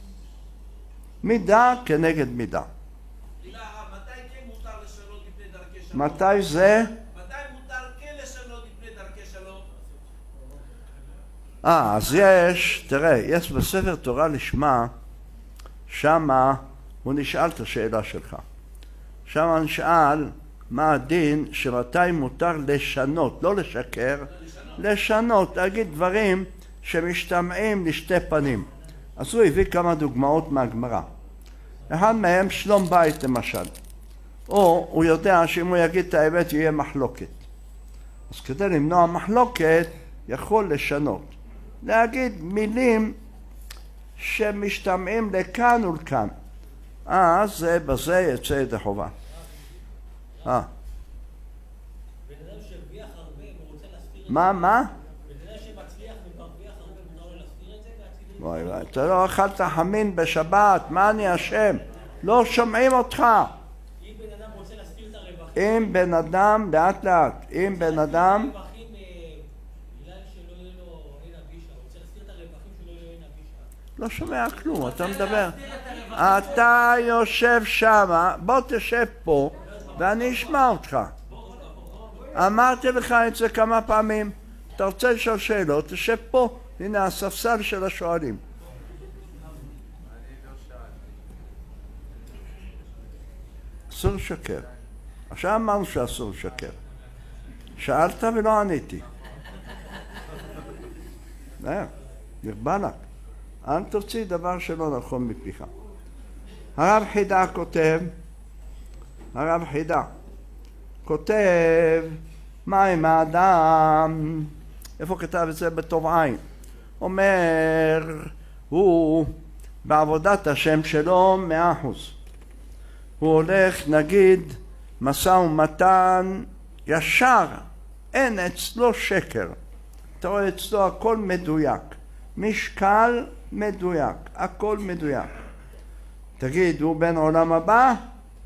מידה כנגד מידה. מתי כן מותר לשנות לפני דרכי שלום? מתי זה? מתי מותר כן לשנות לפני דרכי שלום? אה, אז יש, תראה, יש בספר תורה לשמה, שמה הוא נשאל את השאלה שלך. שמה נשאל מה הדין שמתי מותר לשנות, לא לשקר, לשנות, להגיד דברים שמשתמעים לשתי פנים. אז הוא הביא כמה דוגמאות מהגמרא. אחד מהם שלום בית למשל. או הוא יודע שאם הוא יגיד את האמת יהיה מחלוקת. אז כדי למנוע מחלוקת יכול לשנות. להגיד מילים שמשתמעים לכאן ולכאן. אז בזה יצא ידי חובה. אה. מה, מה? וואי וואי, אתה לא אכלת חמין בשבת, מה אני אשם? לא שומעים אותך. אם בן אדם רוצה להסתיר את הרווחים... אם בן אדם, לאט לאט, אם בן אדם... הרווחים, בגלל שלא יהיה לו אין אבישה, רוצה להסתיר את הרווחים שלא יהיה לו אין אבישה. לא שומע כלום, אתה מדבר. אתה יושב שם, בוא תשב פה, ואני אשמע אותך. אמרתי לך את זה כמה פעמים. אתה רוצה לשאול שאלות, תשב פה. הנה הספסל של השואלים. אסור לשקר. עכשיו אמרנו שאסור לשקר. שאלת ולא עניתי. נרבה לך. אל תוציא דבר שלא נכון מפיך. הרב חידה כותב, הרב חידה כותב, מה עם האדם? איפה כתב את זה? בטוב עין. אומר, הוא בעבודת השם שלו מאה אחוז. הוא הולך, נגיד, משא ומתן ישר, אין אצלו שקר. אתה רואה אצלו הכל מדויק. משקל מדויק, הכל מדויק. תגיד, הוא בן עולם הבא?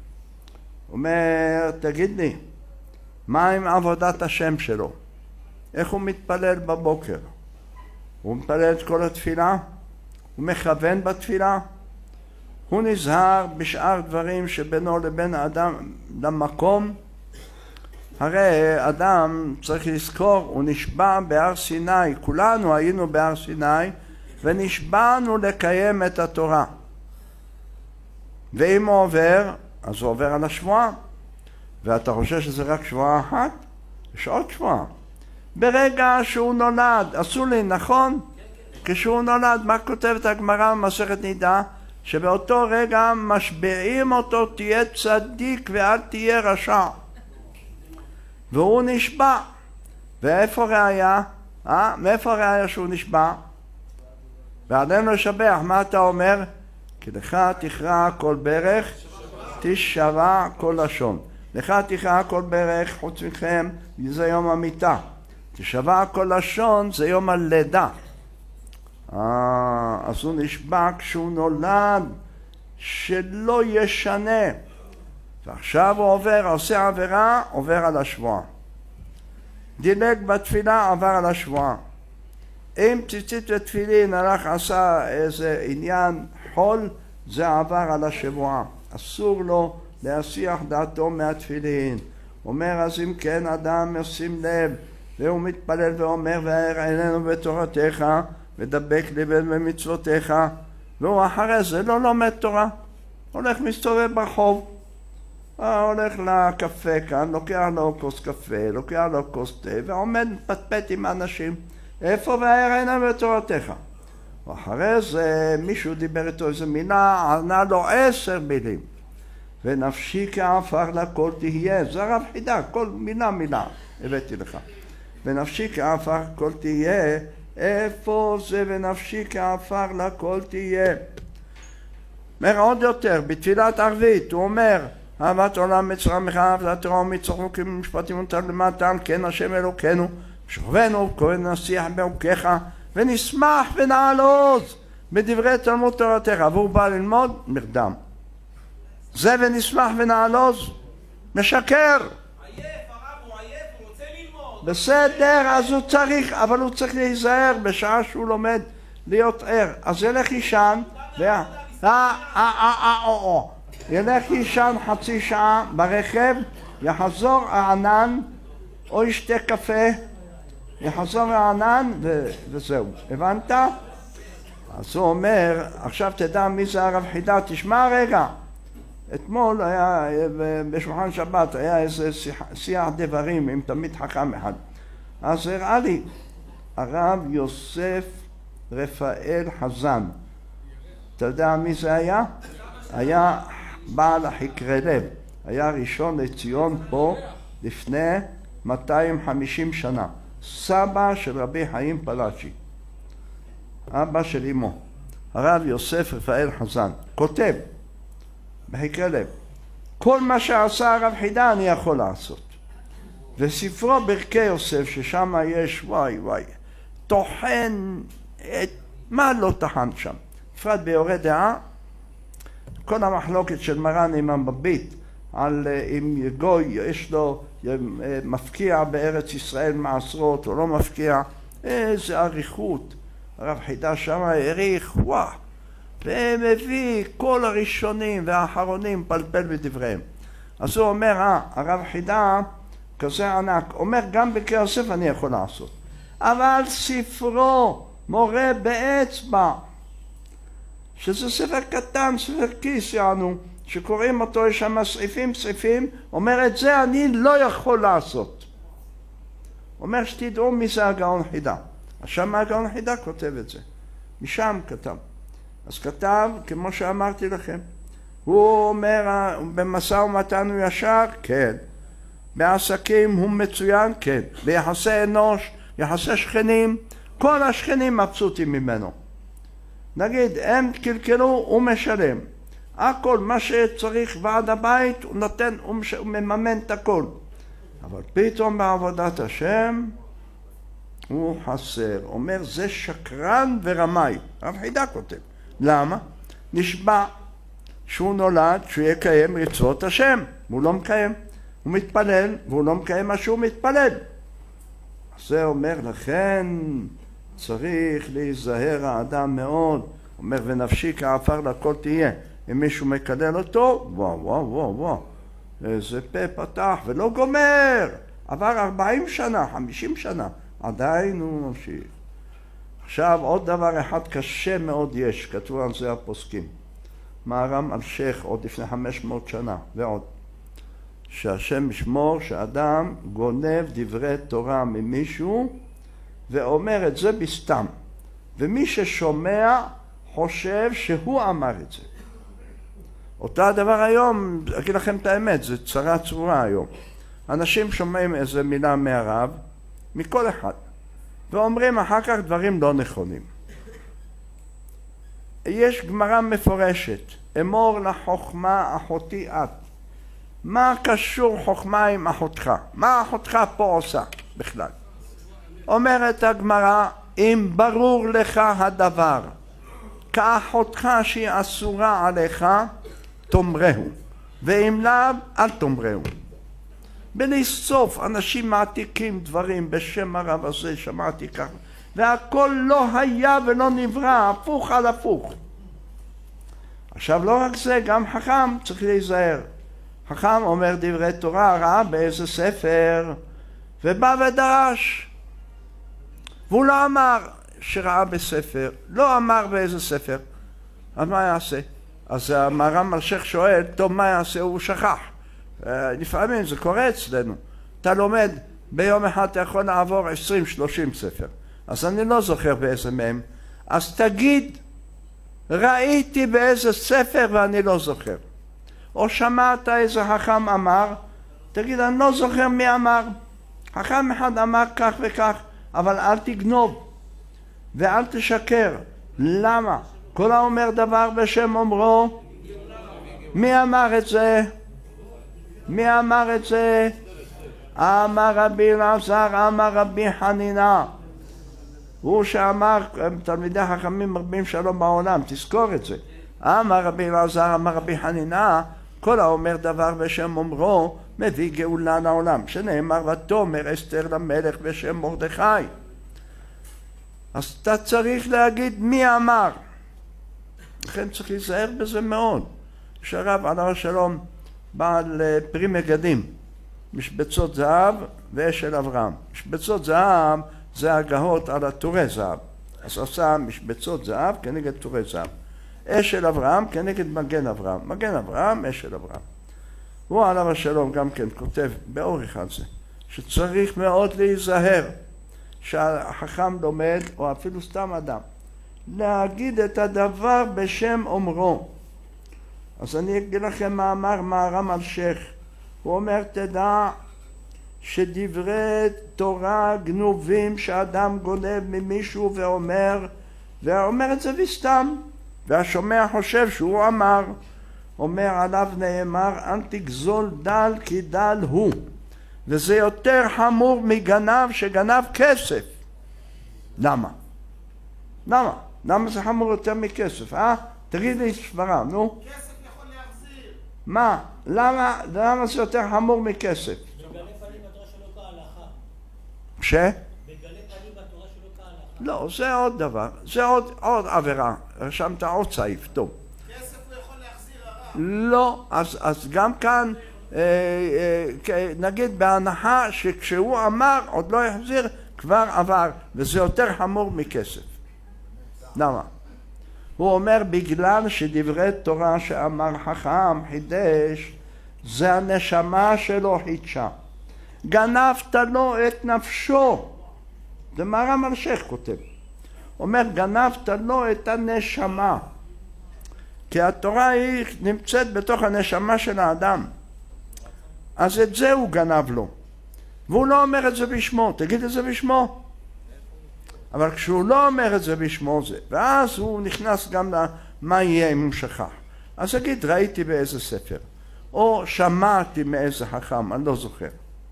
אומר, תגיד לי, מה עם עבודת השם שלו? איך הוא מתפלל בבוקר? הוא מתפלל את כל התפילה? הוא מכוון בתפילה? הוא נזהר בשאר דברים שבינו לבין האדם למקום? הרי אדם צריך לזכור, הוא נשבע בהר סיני, כולנו היינו בהר סיני ונשבענו לקיים את התורה. ואם הוא עובר, אז הוא עובר על השבועה. ואתה חושב שזה רק שבועה אחת? יש עוד שבועה. ברגע שהוא נולד, עשו לי, נכון? כשהוא נולד, מה כותבת הגמרא במסכת נידה? שבאותו רגע משביעים אותו, תהיה צדיק ואל תהיה רשע. והוא נשבע. ואיפה ראיה? אה? מאיפה ראיה שהוא נשבע? ועלינו לשבח, מה אתה אומר? כי לך תכרע כל ברך, תשבע כל לשון. לך תכרע כל ברך חוץ מכם, זה יום המיטה. תשבע כל לשון, זה יום הלידה. אה, אז הוא נשבע כשהוא נולד, שלא ישנה. ועכשיו הוא עובר, עושה עבירה, עובר על השבועה. דילג בתפילה, עבר על השבועה. אם ציצית ותפילין הלך עשה איזה עניין חול, זה עבר על השבועה. אסור לו להסיח דעתו מהתפילין. אומר, אז אם כן אדם ישים לב, והוא מתפלל ואומר, והאר עינינו בתורתך, ודבק ליבנו במצוותיך, והוא אחרי זה לא לומד תורה. הולך מסתובב ברחוב, הולך לקפה כאן, לוקח לו כוס קפה, לוקח לו כוס תה, ועומד פטפט עם אנשים. איפה והאר עינינו בתורתך? ואחרי זה מישהו דיבר איתו איזה מילה, ענה לו עשר מילים. ונפשי כעפר לכל תהיה, זה הרב חידה, כל מילה מילה הבאתי לך. ונפשי כעפר כל תהיה, איפה זה ונפשי כעפר לכל תהיה? אומר עוד יותר, בתפילת ערבית, הוא אומר, אהבת עולם מצרה מחייו לתורה ומצורך כמשפטים ונתר למטה, על כן השם אלוקינו, שוכבנו כהן נשיח בעוקך, ונשמח ונעלוז בדברי תלמוד תורתך. והוא בא ללמוד מרדם. זה ונשמח ונעלוז, משקר. עייף, הרב, הוא עייף, הוא רוצה ללמוד. בסדר, אז הוא צריך, אבל הוא צריך להיזהר בשעה שהוא לומד להיות ער. אז ילך ישן, ילך ישן חצי שעה ברכב, יחזור הענן, או ישתה קפה, יחזור הענן וזהו. הבנת? אז הוא אומר, עכשיו תדע מי זה הרב חידה, תשמע רגע. אתמול היה, בשולחן שבת, היה איזה שיח דברים עם תלמיד חכם אחד. אז הראה לי, הרב יוסף רפאל חזן. אתה יודע מי זה היה? היה בעל החקרי לב. היה ראשון לציון פה לפני מאתיים וחמישים שנה. סבא של רבי חיים פלאצ'י. אבא של אמו. הרב יוסף רפאל חזן. כותב. בחקרי לב. כל מה שעשה הרב חידה אני יכול לעשות. וספרו ברכי יוסף, ששם יש, וואי וואי, טוחן, את, מה לא טחן שם? בפרט ביורה דעה, כל המחלוקת של מרן עם המביט, על אם גוי יש לו מפקיע בארץ ישראל מעשרות או לא מפקיע, איזה עריכות. הרב חידה שם העריך, וואו. ומביא כל הראשונים והאחרונים פלפל בדבריהם. אז הוא אומר, אה, הרב חידה כזה ענק, אומר גם בקרי יוסף אני יכול לעשות. אבל ספרו מורה באצבע, שזה ספר קטן, ספר כיס יענו, שקוראים אותו, יש שם סעיפים סעיפים, אומר את זה אני לא יכול לעשות. אומר שתדעו מי זה הגאון חידה. שם הגאון חידה כותב את זה. משם כתב. אז כתב, כמו שאמרתי לכם, הוא אומר, במשא ומתן הוא ישר? כן. בעסקים הוא מצוין? כן. ביחסי אנוש, יחסי שכנים, כל השכנים מבסוטים ממנו. נגיד, הם קלקלו, הוא משלם. הכל, מה שצריך ועד הבית, הוא נותן, הוא מממן את הכל. אבל פתאום בעבודת השם, הוא חסר. אומר, זה שקרן ורמאי. הרב חידה כותב. למה? נשבע שהוא נולד, שהוא יקיים רצות השם, והוא לא מקיים. הוא מתפלל, והוא לא מקיים מה שהוא מתפלל. זה אומר, לכן צריך להיזהר האדם מאוד. אומר, ונפשי כעפר לכל תהיה. אם מישהו מקלל אותו, וואו, וואו, וואו, וואו. איזה פה פתח ולא גומר. עבר ארבעים שנה, חמישים שנה. עדיין הוא ממשיך. עכשיו עוד דבר אחד קשה מאוד יש, כתבו על זה הפוסקים. מהר"ם אלשיך עוד לפני חמש מאות שנה ועוד. שהשם ישמור שאדם גונב דברי תורה ממישהו ואומר את זה בסתם. ומי ששומע חושב שהוא אמר את זה. אותו הדבר היום, אגיד לכם את האמת, זה צרה צרורה היום. אנשים שומעים איזה מילה מהרב, מכל אחד. ואומרים אחר כך דברים לא נכונים. יש גמרא מפורשת, אמור לחוכמה אחותי את, מה קשור חוכמה עם אחותך? מה אחותך פה עושה בכלל? אומרת הגמרא, אם ברור לך הדבר כאחותך שהיא אסורה עליך, תאמרהו, ואם לאו, אל תאמרהו. בלי סוף אנשים מעתיקים דברים בשם הרב הזה, שמעתי ככה, והכל לא היה ולא נברא, הפוך על הפוך. עכשיו לא רק זה, גם חכם צריך להיזהר. חכם אומר דברי תורה, ראה באיזה ספר, ובא ודרש. והוא לא אמר שראה בספר, לא אמר באיזה ספר. אז מה יעשה? אז המהר"ם אלשיך שואל, טוב, מה יעשה? הוא שכח. לפעמים זה קורה אצלנו. אתה לומד, ביום אחד אתה יכול לעבור עשרים שלושים ספר. אז אני לא זוכר באיזה מהם. אז תגיד, ראיתי באיזה ספר ואני לא זוכר. או שמעת איזה חכם אמר, תגיד, אני לא זוכר מי אמר. חכם אחד אמר כך וכך, אבל אל תגנוב ואל תשקר. למה? כל האומר דבר בשם אומרו. מי אמר את זה? מי אמר את זה? אמר רבי אלעזר, אמר רבי חנינא. הוא שאמר, תלמידי חכמים מרבים שלום בעולם, תזכור את זה. אמר רבי אלעזר, אמר רבי חנינא, כל האומר דבר בשם אומרו מביא גאולה לעולם, שנאמר ותאמר אסתר למלך בשם מרדכי. אז אתה צריך להגיד מי אמר. לכן צריך להיזהר בזה מאוד. שהרב עליו השלום בעל פרי מגדים, משבצות זהב ואשל אברהם. משבצות זהב זה הגהות על התורי זהב, אז עושה משבצות זהב כנגד תורי זהב. אשל אברהם כנגד מגן אברהם, מגן אברהם, אשל אברהם. הוא עליו השלום גם כן כותב באורך על זה, שצריך מאוד להיזהר שהחכם לומד, או אפילו סתם אדם, להגיד את הדבר בשם אומרו. אז אני אגיד לכם מה אמר מהר"ם אלשיך. הוא אומר, תדע שדברי תורה גנובים שאדם גונב ממישהו ואומר, ואומר את זה בסתם, והשומע חושב שהוא אמר. אומר עליו נאמר, אל תגזול דל כי דל הוא, וזה יותר חמור מגנב שגנב כסף. למה? למה? למה זה חמור יותר מכסף? אה? תגיד לי סברה, נו. כסף יכול להחזיר. מה? למה, למה זה יותר חמור מכסף? בגלי פנים בתורה שלא כהלכה. ש? בגלי פנים בתורה שלא כהלכה. לא, זה עוד דבר. זה עוד, עוד עבירה. רשמת עוד סעיף, טוב. כסף הוא יכול להחזיר הרע. לא, אז, אז גם כאן, אה, אה, נגיד בהנחה שכשהוא אמר עוד לא יחזיר, כבר עבר, וזה יותר חמור מכסף. למה? הוא אומר בגלל שדברי תורה שאמר חכם חידש, זה הנשמה שלו חידשה. גנבת לו את נפשו. זה מהר"ם אלשיך כותב. אומר גנבת לו את הנשמה. כי התורה היא נמצאת בתוך הנשמה של האדם. אז את זה הוא גנב לו. והוא לא אומר את זה בשמו. תגיד את זה בשמו. אבל כשהוא לא אומר את זה בשמו זה, ואז הוא נכנס גם למה יהיה אם הוא שכח. אז אגיד, ראיתי באיזה ספר, או שמעתי מאיזה חכם, אני לא זוכר.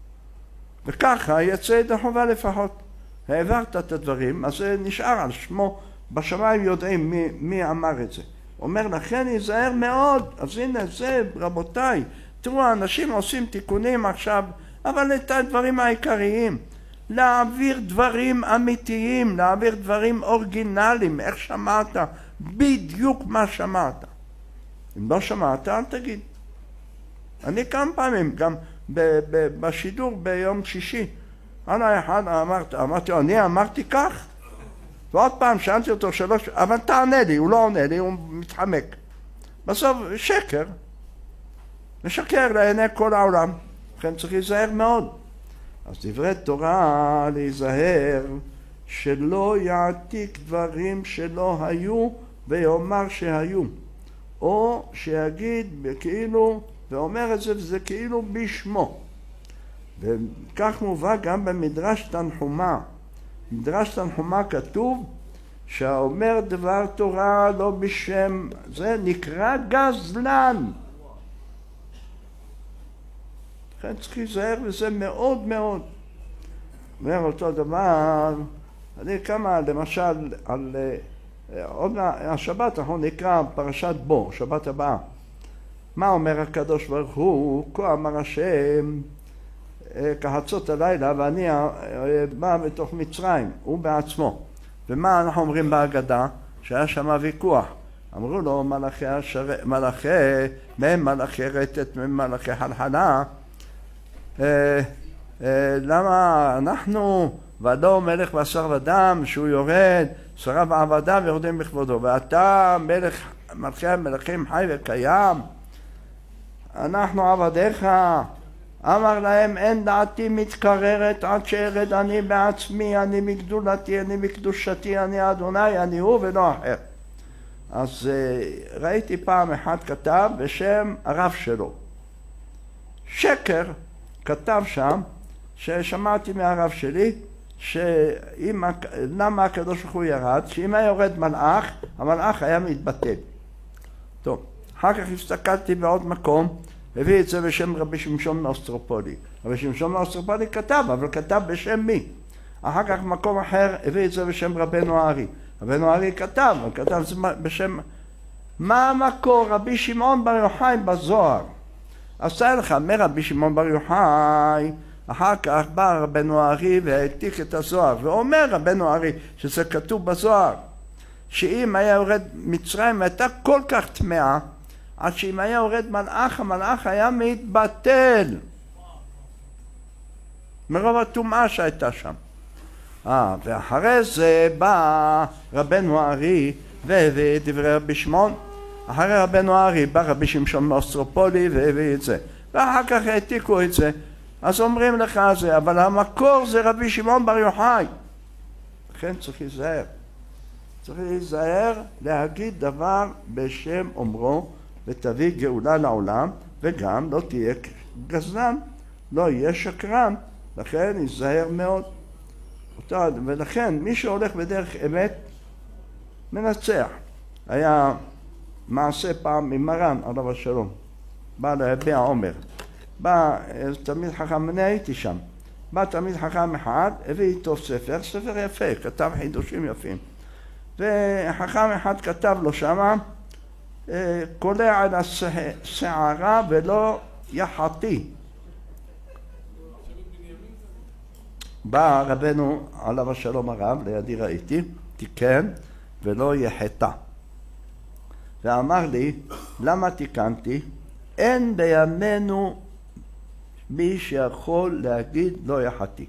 וככה יצא ידי חובה לפחות. העברת את הדברים, אז זה נשאר על שמו, בשמיים יודעים מי, מי אמר את זה. אומר לכן ייזהר מאוד. אז הנה זה, רבותיי, תראו, האנשים עושים תיקונים עכשיו, אבל את הדברים העיקריים, להעביר דברים אמיתיים, להעביר דברים אורגינליים, איך שמעת, בדיוק מה שמעת. אם לא שמעת, אל תגיד. אני כמה פעמים, גם ב- ב- בשידור ביום שישי, עלה אחד, אמרת, אמרתי, אני אמרתי כך, ועוד פעם שאלתי אותו שלוש, אבל תענה לי, הוא לא עונה לי, הוא מתחמק. בסוף, שקר, משקר לעיני כל העולם, לכן צריך להיזהר מאוד. אז דברי תורה להיזהר שלא יעתיק דברים שלא היו ויאמר שהיו, או שיגיד כאילו ואומר את זה וזה כאילו בשמו. וכך מובא גם במדרש תנחומה. במדרש תנחומה כתוב שהאומר דבר תורה לא בשם זה נקרא גזלן. לכן צריך להיזהר וזה מאוד מאוד. אומר אותו דבר, אני כמה למשל על עוד השבת אנחנו נקרא פרשת בו, שבת הבאה. מה אומר הקדוש ברוך הוא? כה אמר השם כחצות הלילה ואני בא בתוך מצרים, הוא בעצמו. ומה אנחנו אומרים בהגדה? שהיה שם ויכוח. אמרו לו מלאכי, השר... מלאכי, מהם מלאכי רטט, מהם מלאכי חלחלה. אה, אה, למה אנחנו, ועדו מלך בשר ודם, שהוא יורד, שריו ועבדיו יורדים בכבודו, ואתה מלך, מלכי המלכים חי וקיים, אנחנו עבדיך. אמר להם אין דעתי מתקררת עד שארד אני בעצמי, אני מגדולתי, אני מקדושתי, אני אדוני, אני הוא ולא אחר. אז ראיתי פעם אחד כתב בשם הרב שלו, שקר, כתב שם ששמעתי מהרב שלי שאם, למה הקדוש ברוך הוא ירד, שאם היה יורד מלאך, המלאך היה מתבטל. טוב, אחר כך הסתכלתי בעוד מקום, הביא את זה בשם רבי שמשון מאוסטרופולי. רבי שמשון מאוסטרופולי כתב, אבל כתב בשם מי? אחר כך במקום אחר הביא את זה בשם רבנו הארי. רבנו הארי כתב, אבל כתב את זה בשם... מה המקור? רבי שמעון בר יוחאי בזוהר. אז תאר לך, מרבי שמעון בר יוחאי, אחר כך בא רבנו הארי והעתיק את הזוהר, ואומר רבנו הארי שזה כתוב בזוהר, שאם היה יורד מצרים הייתה כל כך טמאה, עד שאם היה יורד מלאך, המלאך היה מתבטל. מרוב הטומאה שהייתה שם. אה, ואחרי זה בא רבנו הארי והביא את דברי רבי שמעון. אחרי רבנו הארי בא רבי שמשון מאוסטרופולי והביא את זה. ואחר כך העתיקו את זה. אז אומרים לך זה, אבל המקור זה רבי שמעון בר יוחאי. לכן צריך להיזהר. צריך להיזהר להגיד דבר בשם אומרו, ותביא גאולה לעולם, וגם לא תהיה גזלן, לא יהיה שקרן. לכן ייזהר מאוד. ולכן מי שהולך בדרך אמת מנצח. היה מעשה פעם עם מרן עליו השלום, בא להביע עומר, בא תלמיד חכם, אני הייתי שם, בא תלמיד חכם אחד, הביא איתו ספר, ספר יפה, כתב חידושים יפים, וחכם אחד כתב לו שמה, קולע על השערה ולא יחתי. בא רבנו עליו השלום הרב, לידי ראיתי, תיקן ולא יחטא. ואמר לי, למה תיקנתי? אין בימינו מי שיכול להגיד לא יחתי.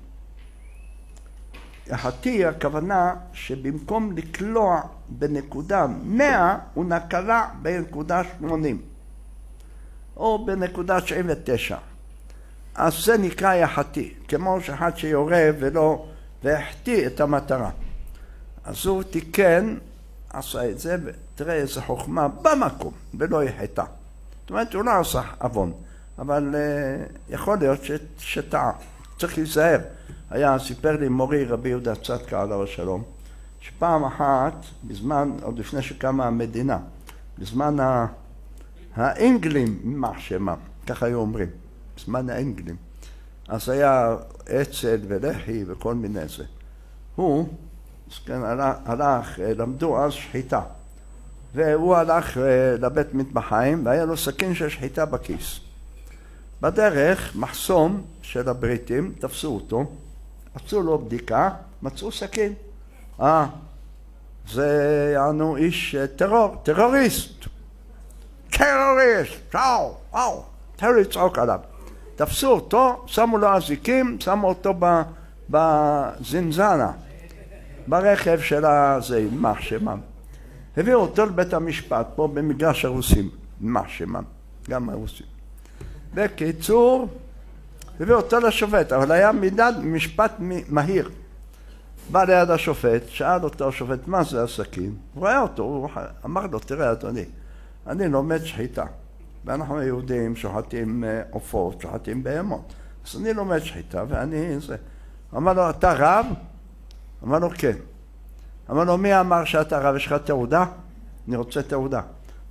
יחתי הכוונה שבמקום לקלוע בנקודה מאה, הוא נקלע בנקודה שמונים, או בנקודה תשעים ותשע. אז זה נקרא יחתי, כמו שאחד שיורה ולא, והחטיא את המטרה. אז הוא תיקן, עשה את זה, ותראה איזה חוכמה במקום, ולא יחטא. זאת אומרת, הוא לא עשה עוון, אבל uh, יכול להיות ש, שטעה. צריך להיזהר. היה, סיפר לי מורי רבי יהודה צדקה עליו השלום, שפעם אחת, בזמן, עוד לפני שקמה המדינה, בזמן ה, האנגלים, יימח שמם, ככה היו אומרים, בזמן האנגלים, אז היה אצ"ל ולח"י וכל מיני זה. הוא, כן, הלך, הלך, למדו אז שחיטה, והוא הלך לבית מטבחיים והיה לו סכין של שחיטה בכיס. בדרך, מחסום של הבריטים, תפסו אותו, עשו לו בדיקה, מצאו סכין. אה, זה יענו איש טרור, טרוריסט. טרוריסט, וואו, וואו, תראו לצעוק עליו. תפסו אותו, שמו לו אזיקים, שמו אותו בזנזנה, ברכב של הזה, יימח שמם. הביאו אותו לבית המשפט, פה במגרש הרוסים, יימח שמם, גם הרוסים. בקיצור, הביאו אותו לשופט, אבל היה מידד משפט מהיר. בא ליד השופט, שאל אותו השופט, מה זה הסכין? הוא ראה אותו, הוא אמר לו, תראה אדוני, אני לומד שחיטה, ואנחנו היהודים שוחטים עופות, שוחטים בהמות, אז אני לומד שחיטה ואני זה. אמר לו, אתה רב? אמר לו, כן. אמר לו, מי אמר שאתה רב? יש לך תעודה? אני רוצה תעודה.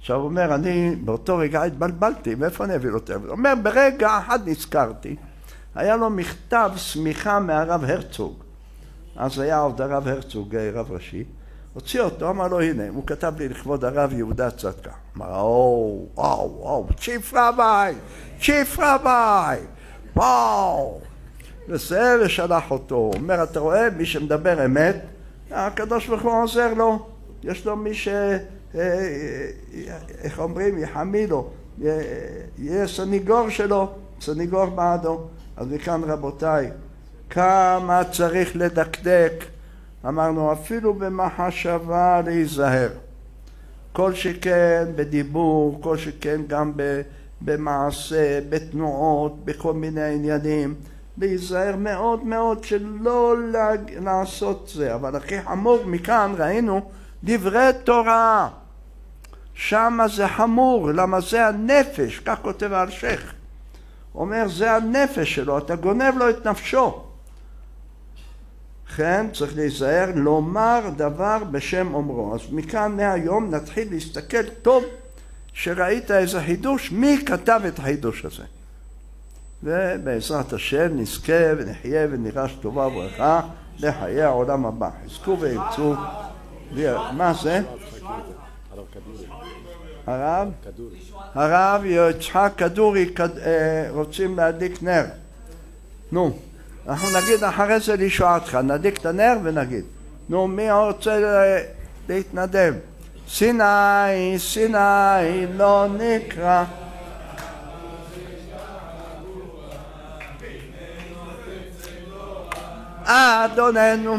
עכשיו הוא אומר, אני באותו רגע התבלבלתי, מאיפה אני אביא לו טלפון? הוא אומר, ברגע אחד נזכרתי, היה לו מכתב סמיכה מהרב הרצוג, אז היה עוד הרב הרצוג, רב ראשי, הוציא אותו, אמר לו, הנה, הוא כתב לי לכבוד הרב יהודה צדקה. אמר, או, וואו, וואו, צ'יף רביי, צ'יף רביי, וואו. וזה ושלח אותו. הוא אומר, אתה רואה, מי שמדבר אמת, הקדוש ברוך הוא עוזר לו. יש לו מי ש... איך אומרים, יחמיא לו, יהיה סניגור שלו, סניגור בעדו. אז מכאן רבותיי, כמה צריך לדקדק, אמרנו אפילו במחשבה להיזהר, כל שכן בדיבור, כל שכן גם במעשה, בתנועות, בכל מיני עניינים, להיזהר מאוד מאוד שלא לעשות זה. אבל הכי חמור מכאן ראינו דברי תורה, שמה זה חמור, למה זה הנפש, כך כותב האלשיך, אומר זה הנפש שלו, אתה גונב לו את נפשו. כן, צריך להיזהר לומר דבר בשם אומרו. אז מכאן מהיום נתחיל להסתכל טוב שראית איזה חידוש, מי כתב את החידוש הזה. ובעזרת השם נזכה ונחיה ונירש טובה וברכה לחיי העולם הבא. חזקו וירצו. מה זה? הרב? הרב יצחק כדורי רוצים להדליק נר. נו, אנחנו נגיד אחרי זה לישועתך, נדליק את הנר ונגיד. נו, מי רוצה להתנדב? סיני, סיני, לא נקרא. אדוננו.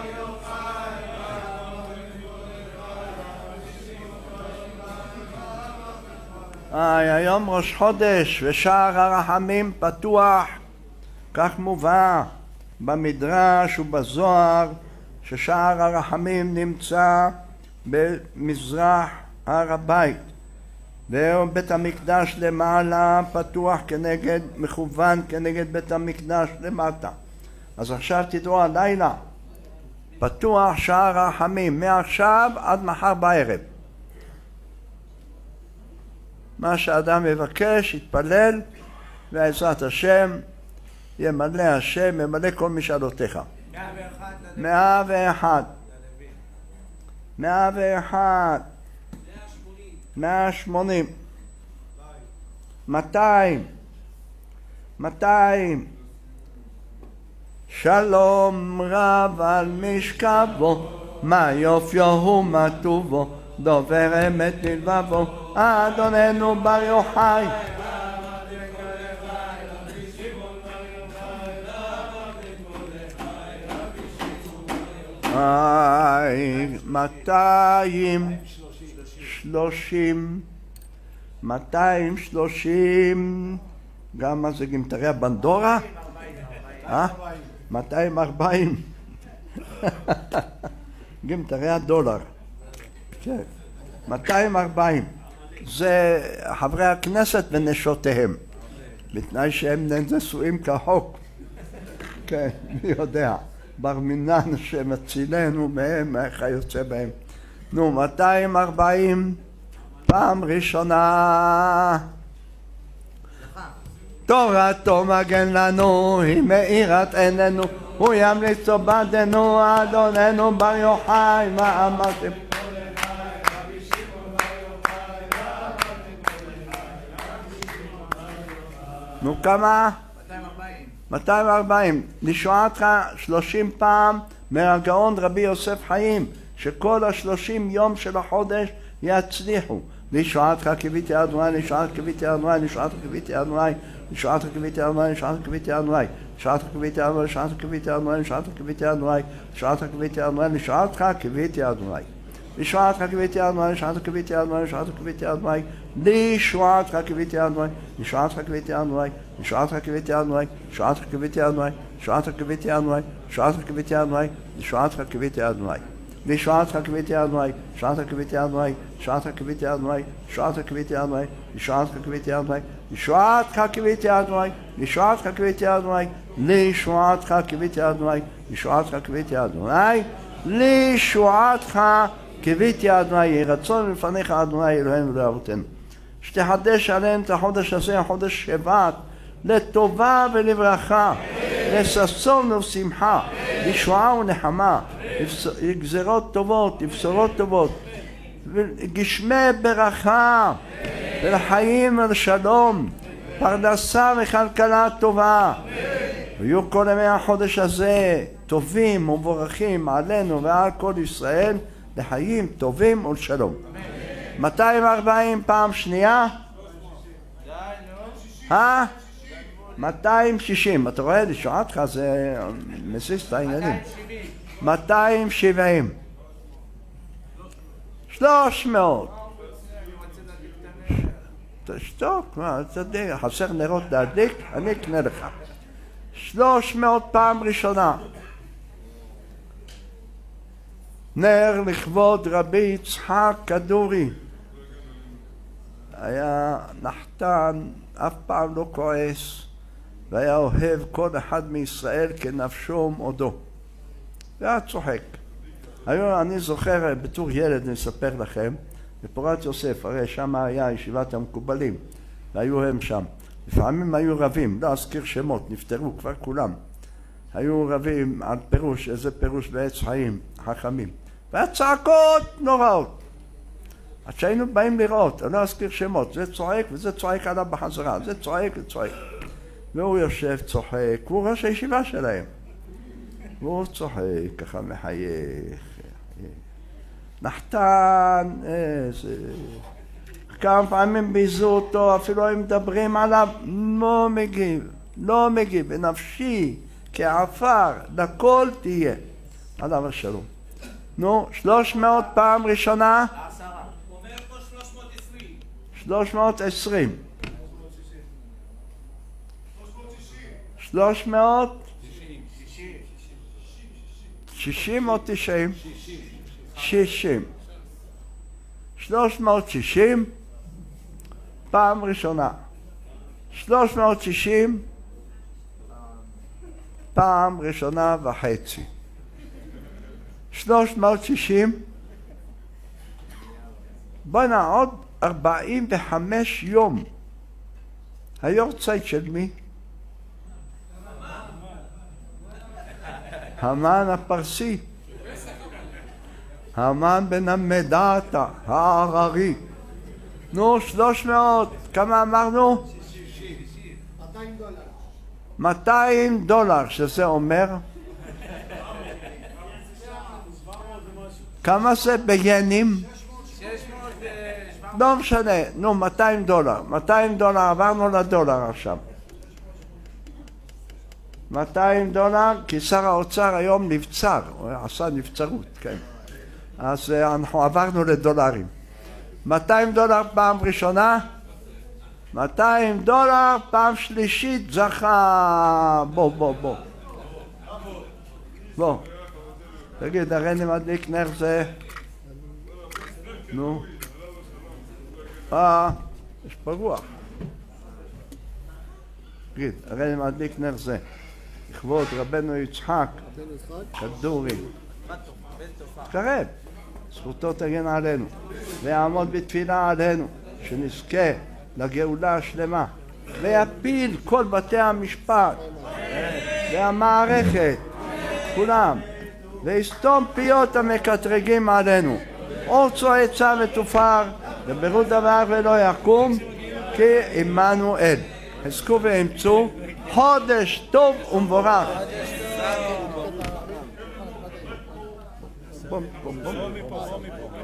איי, היום ראש חודש ושער הרחמים פתוח, כך מובא במדרש ובזוהר ששער הרחמים נמצא במזרח הר הבית, ובית המקדש למעלה פתוח כנגד, מכוון כנגד בית המקדש למטה. אז עכשיו תדעו, הלילה פתוח שער הרחמים מעכשיו עד מחר בערב. מה שאדם מבקש, יתפלל, ועזרת השם ימלא השם, ימלא כל משאלותיך. מאה ואחת. מאה ואחת. מאה שמונים. מאתיים. מאתיים. שלום רב על משכבו, מה יופיו ומה טובו, דובר אמת נלבבו, אדוננו בר יוחאי. איי, מאתיים שלושים, מאתיים שלושים, גם מה זה גמטרי הבנדורה? אה? מאתיים ארבעים. גמטרי הדולר. כן. מאתיים ארבעים. זה חברי הכנסת ונשותיהם. בתנאי שהם נשואים כחוק. כן, מי יודע. בר מינן שמצילנו מהם, איך היוצא בהם. נו, מאתיים ארבעים, פעם ראשונה. תורתו מגן לנו, היא מאירת עינינו, הוא ימליץ בעדנו, אדוננו בר יוחאי, מה אמרתם? נו, כמה? מאתיים וארבעים. לישועתך שלושים פעם מהגאון רבי יוסף חיים, שכל השלושים יום של החודש יצליחו. לישועתך קיוויתי אדוני, לישועתך קיוויתי אדוני, לישועתך קיוויתי אדוני, לישועתך קיוויתי אדוני, לישועתך קיוויתי אדוני, לישועתך קיוויתי אדוני, לישועתך קיוויתי אדוני, לישועתך קיוויתי אדוני, לישועתך קיוויתי אדוני, לישועתך קיוויתי אדוני. לישועתך קיוויתי אדוני, לישועתך קיוויתי אדוני, לישועתך קיוויתי אדוני, לישועתך קיוויתי אדוני, לישועתך קיוויתי אדוני, לישועתך קיוויתי אדוני, לישועתך קיוויתי אדוני, לישועתך קיוויתי אדוני, לישועתך קיוויתי אדוני, לישועתך קיוויתי אדוני. לישועתך קיוויתי אדוני, לישועתך קיוויתי אדוני, לישועתך קיוויתי אדוני, לישועתך קיוויתי אדוני, לישועתך קיוויתי אדוני, לישועתך קיוויתי אדוני, לישועתך קיוויתי אדוני, לישועתך קיוויתי אדוני, לישועתך קיוויתי אדוני, לישועתך קיוויתי אדוני יהי רצון לפניך אדוני אלוהינו לאבותינו. שתחדש עלינו את החודש הזה, החודש שבט, לטובה ולברכה, לששון ולשמחה, לישועה ונחמה, לגזרות טובות, לבשורות טובות, גשמי ברכה, ולחיים ולשלום, פרנסה וכלכלה טובה. ויהיו כל ימי החודש הזה טובים ומבורכים עלינו ועל כל ישראל, לחיים טובים ולשלום. מאתיים וארבעים פעם שנייה? אה? מאתיים ושישים. אתה רואה, לשעתך זה מסיס את העניינים. מאתיים ושבעים. שלוש מאות. תשתוק, מה, תדעי, חסר נרות להדליק, אני אקנה לך. שלוש מאות פעם ראשונה. נר לכבוד רבי יצחק כדורי. היה נחתן, אף פעם לא כועס, והיה אוהב כל אחד מישראל כנפשו ומאודו. והיה צוחק. היום אני זוכר בתור ילד, אני אספר לכם, בפורת יוסף, הרי שם היה ישיבת המקובלים, והיו הם שם. לפעמים היו רבים, לא אזכיר שמות, נפטרו כבר כולם. היו רבים על פירוש, איזה פירוש בעץ חיים, חכמים. והצעקות נוראות. עד שהיינו באים לראות, אני לא אזכיר שמות, זה צועק וזה צועק עליו בחזרה, זה צועק וצועק. והוא יושב צוחק, הוא ראש הישיבה שלהם. והוא צוחק, ככה מחייך. נחתן, איזה... כמה פעמים ביזו אותו, אפילו הם מדברים עליו, לא מגיב, לא מגיב, בנפשי, כעפר, לכל תהיה. עליו השלום. נו, שלוש מאות פעם ראשונה? הוא אומר פה שלוש מאות עשרים. שלוש מאות עשרים. שלוש מאות? שישים או תשעים? שישים. שלוש מאות שישים פעם ראשונה. שלוש מאות שישים פעם ראשונה וחצי. שלוש מאות שישים בנה עוד ארבעים וחמש יום. היורצייט של מי? המן הפרסי, המן בן המדעתה העררי. נו, שלוש מאות, כמה אמרנו? מאתיים דולר. מאתיים דולר, שזה אומר? כמה זה ביינים? לא משנה, נו, מאתיים דולר. מאתיים דולר, עברנו לדולר עכשיו. מאתיים דולר, כי שר האוצר היום נבצר, הוא עשה נבצרות, כן. אז אנחנו עברנו לדולרים. מאתיים דולר פעם ראשונה, מאתיים דולר פעם שלישית זכה. בוא, בוא, בוא. בוא. תגיד, הרי אני מדליק נר זה. נו. אה, יש פה רוח. תגיד, הרי אני מדליק נר זה. לכבוד רבנו יצחק כדורי. קרב, זכותו תגן עלינו ויעמוד בתפילה עלינו, שנזכה לגאולה השלמה ויפיל כל בתי המשפט והמערכת כולם, ויסתום פיות המקטרגים עלינו. אורצו עצה ותופר וברו דבר ולא יקום, כי עמנו אל. חזקו ואמצו חודש טוב ומבורך. בום בום בום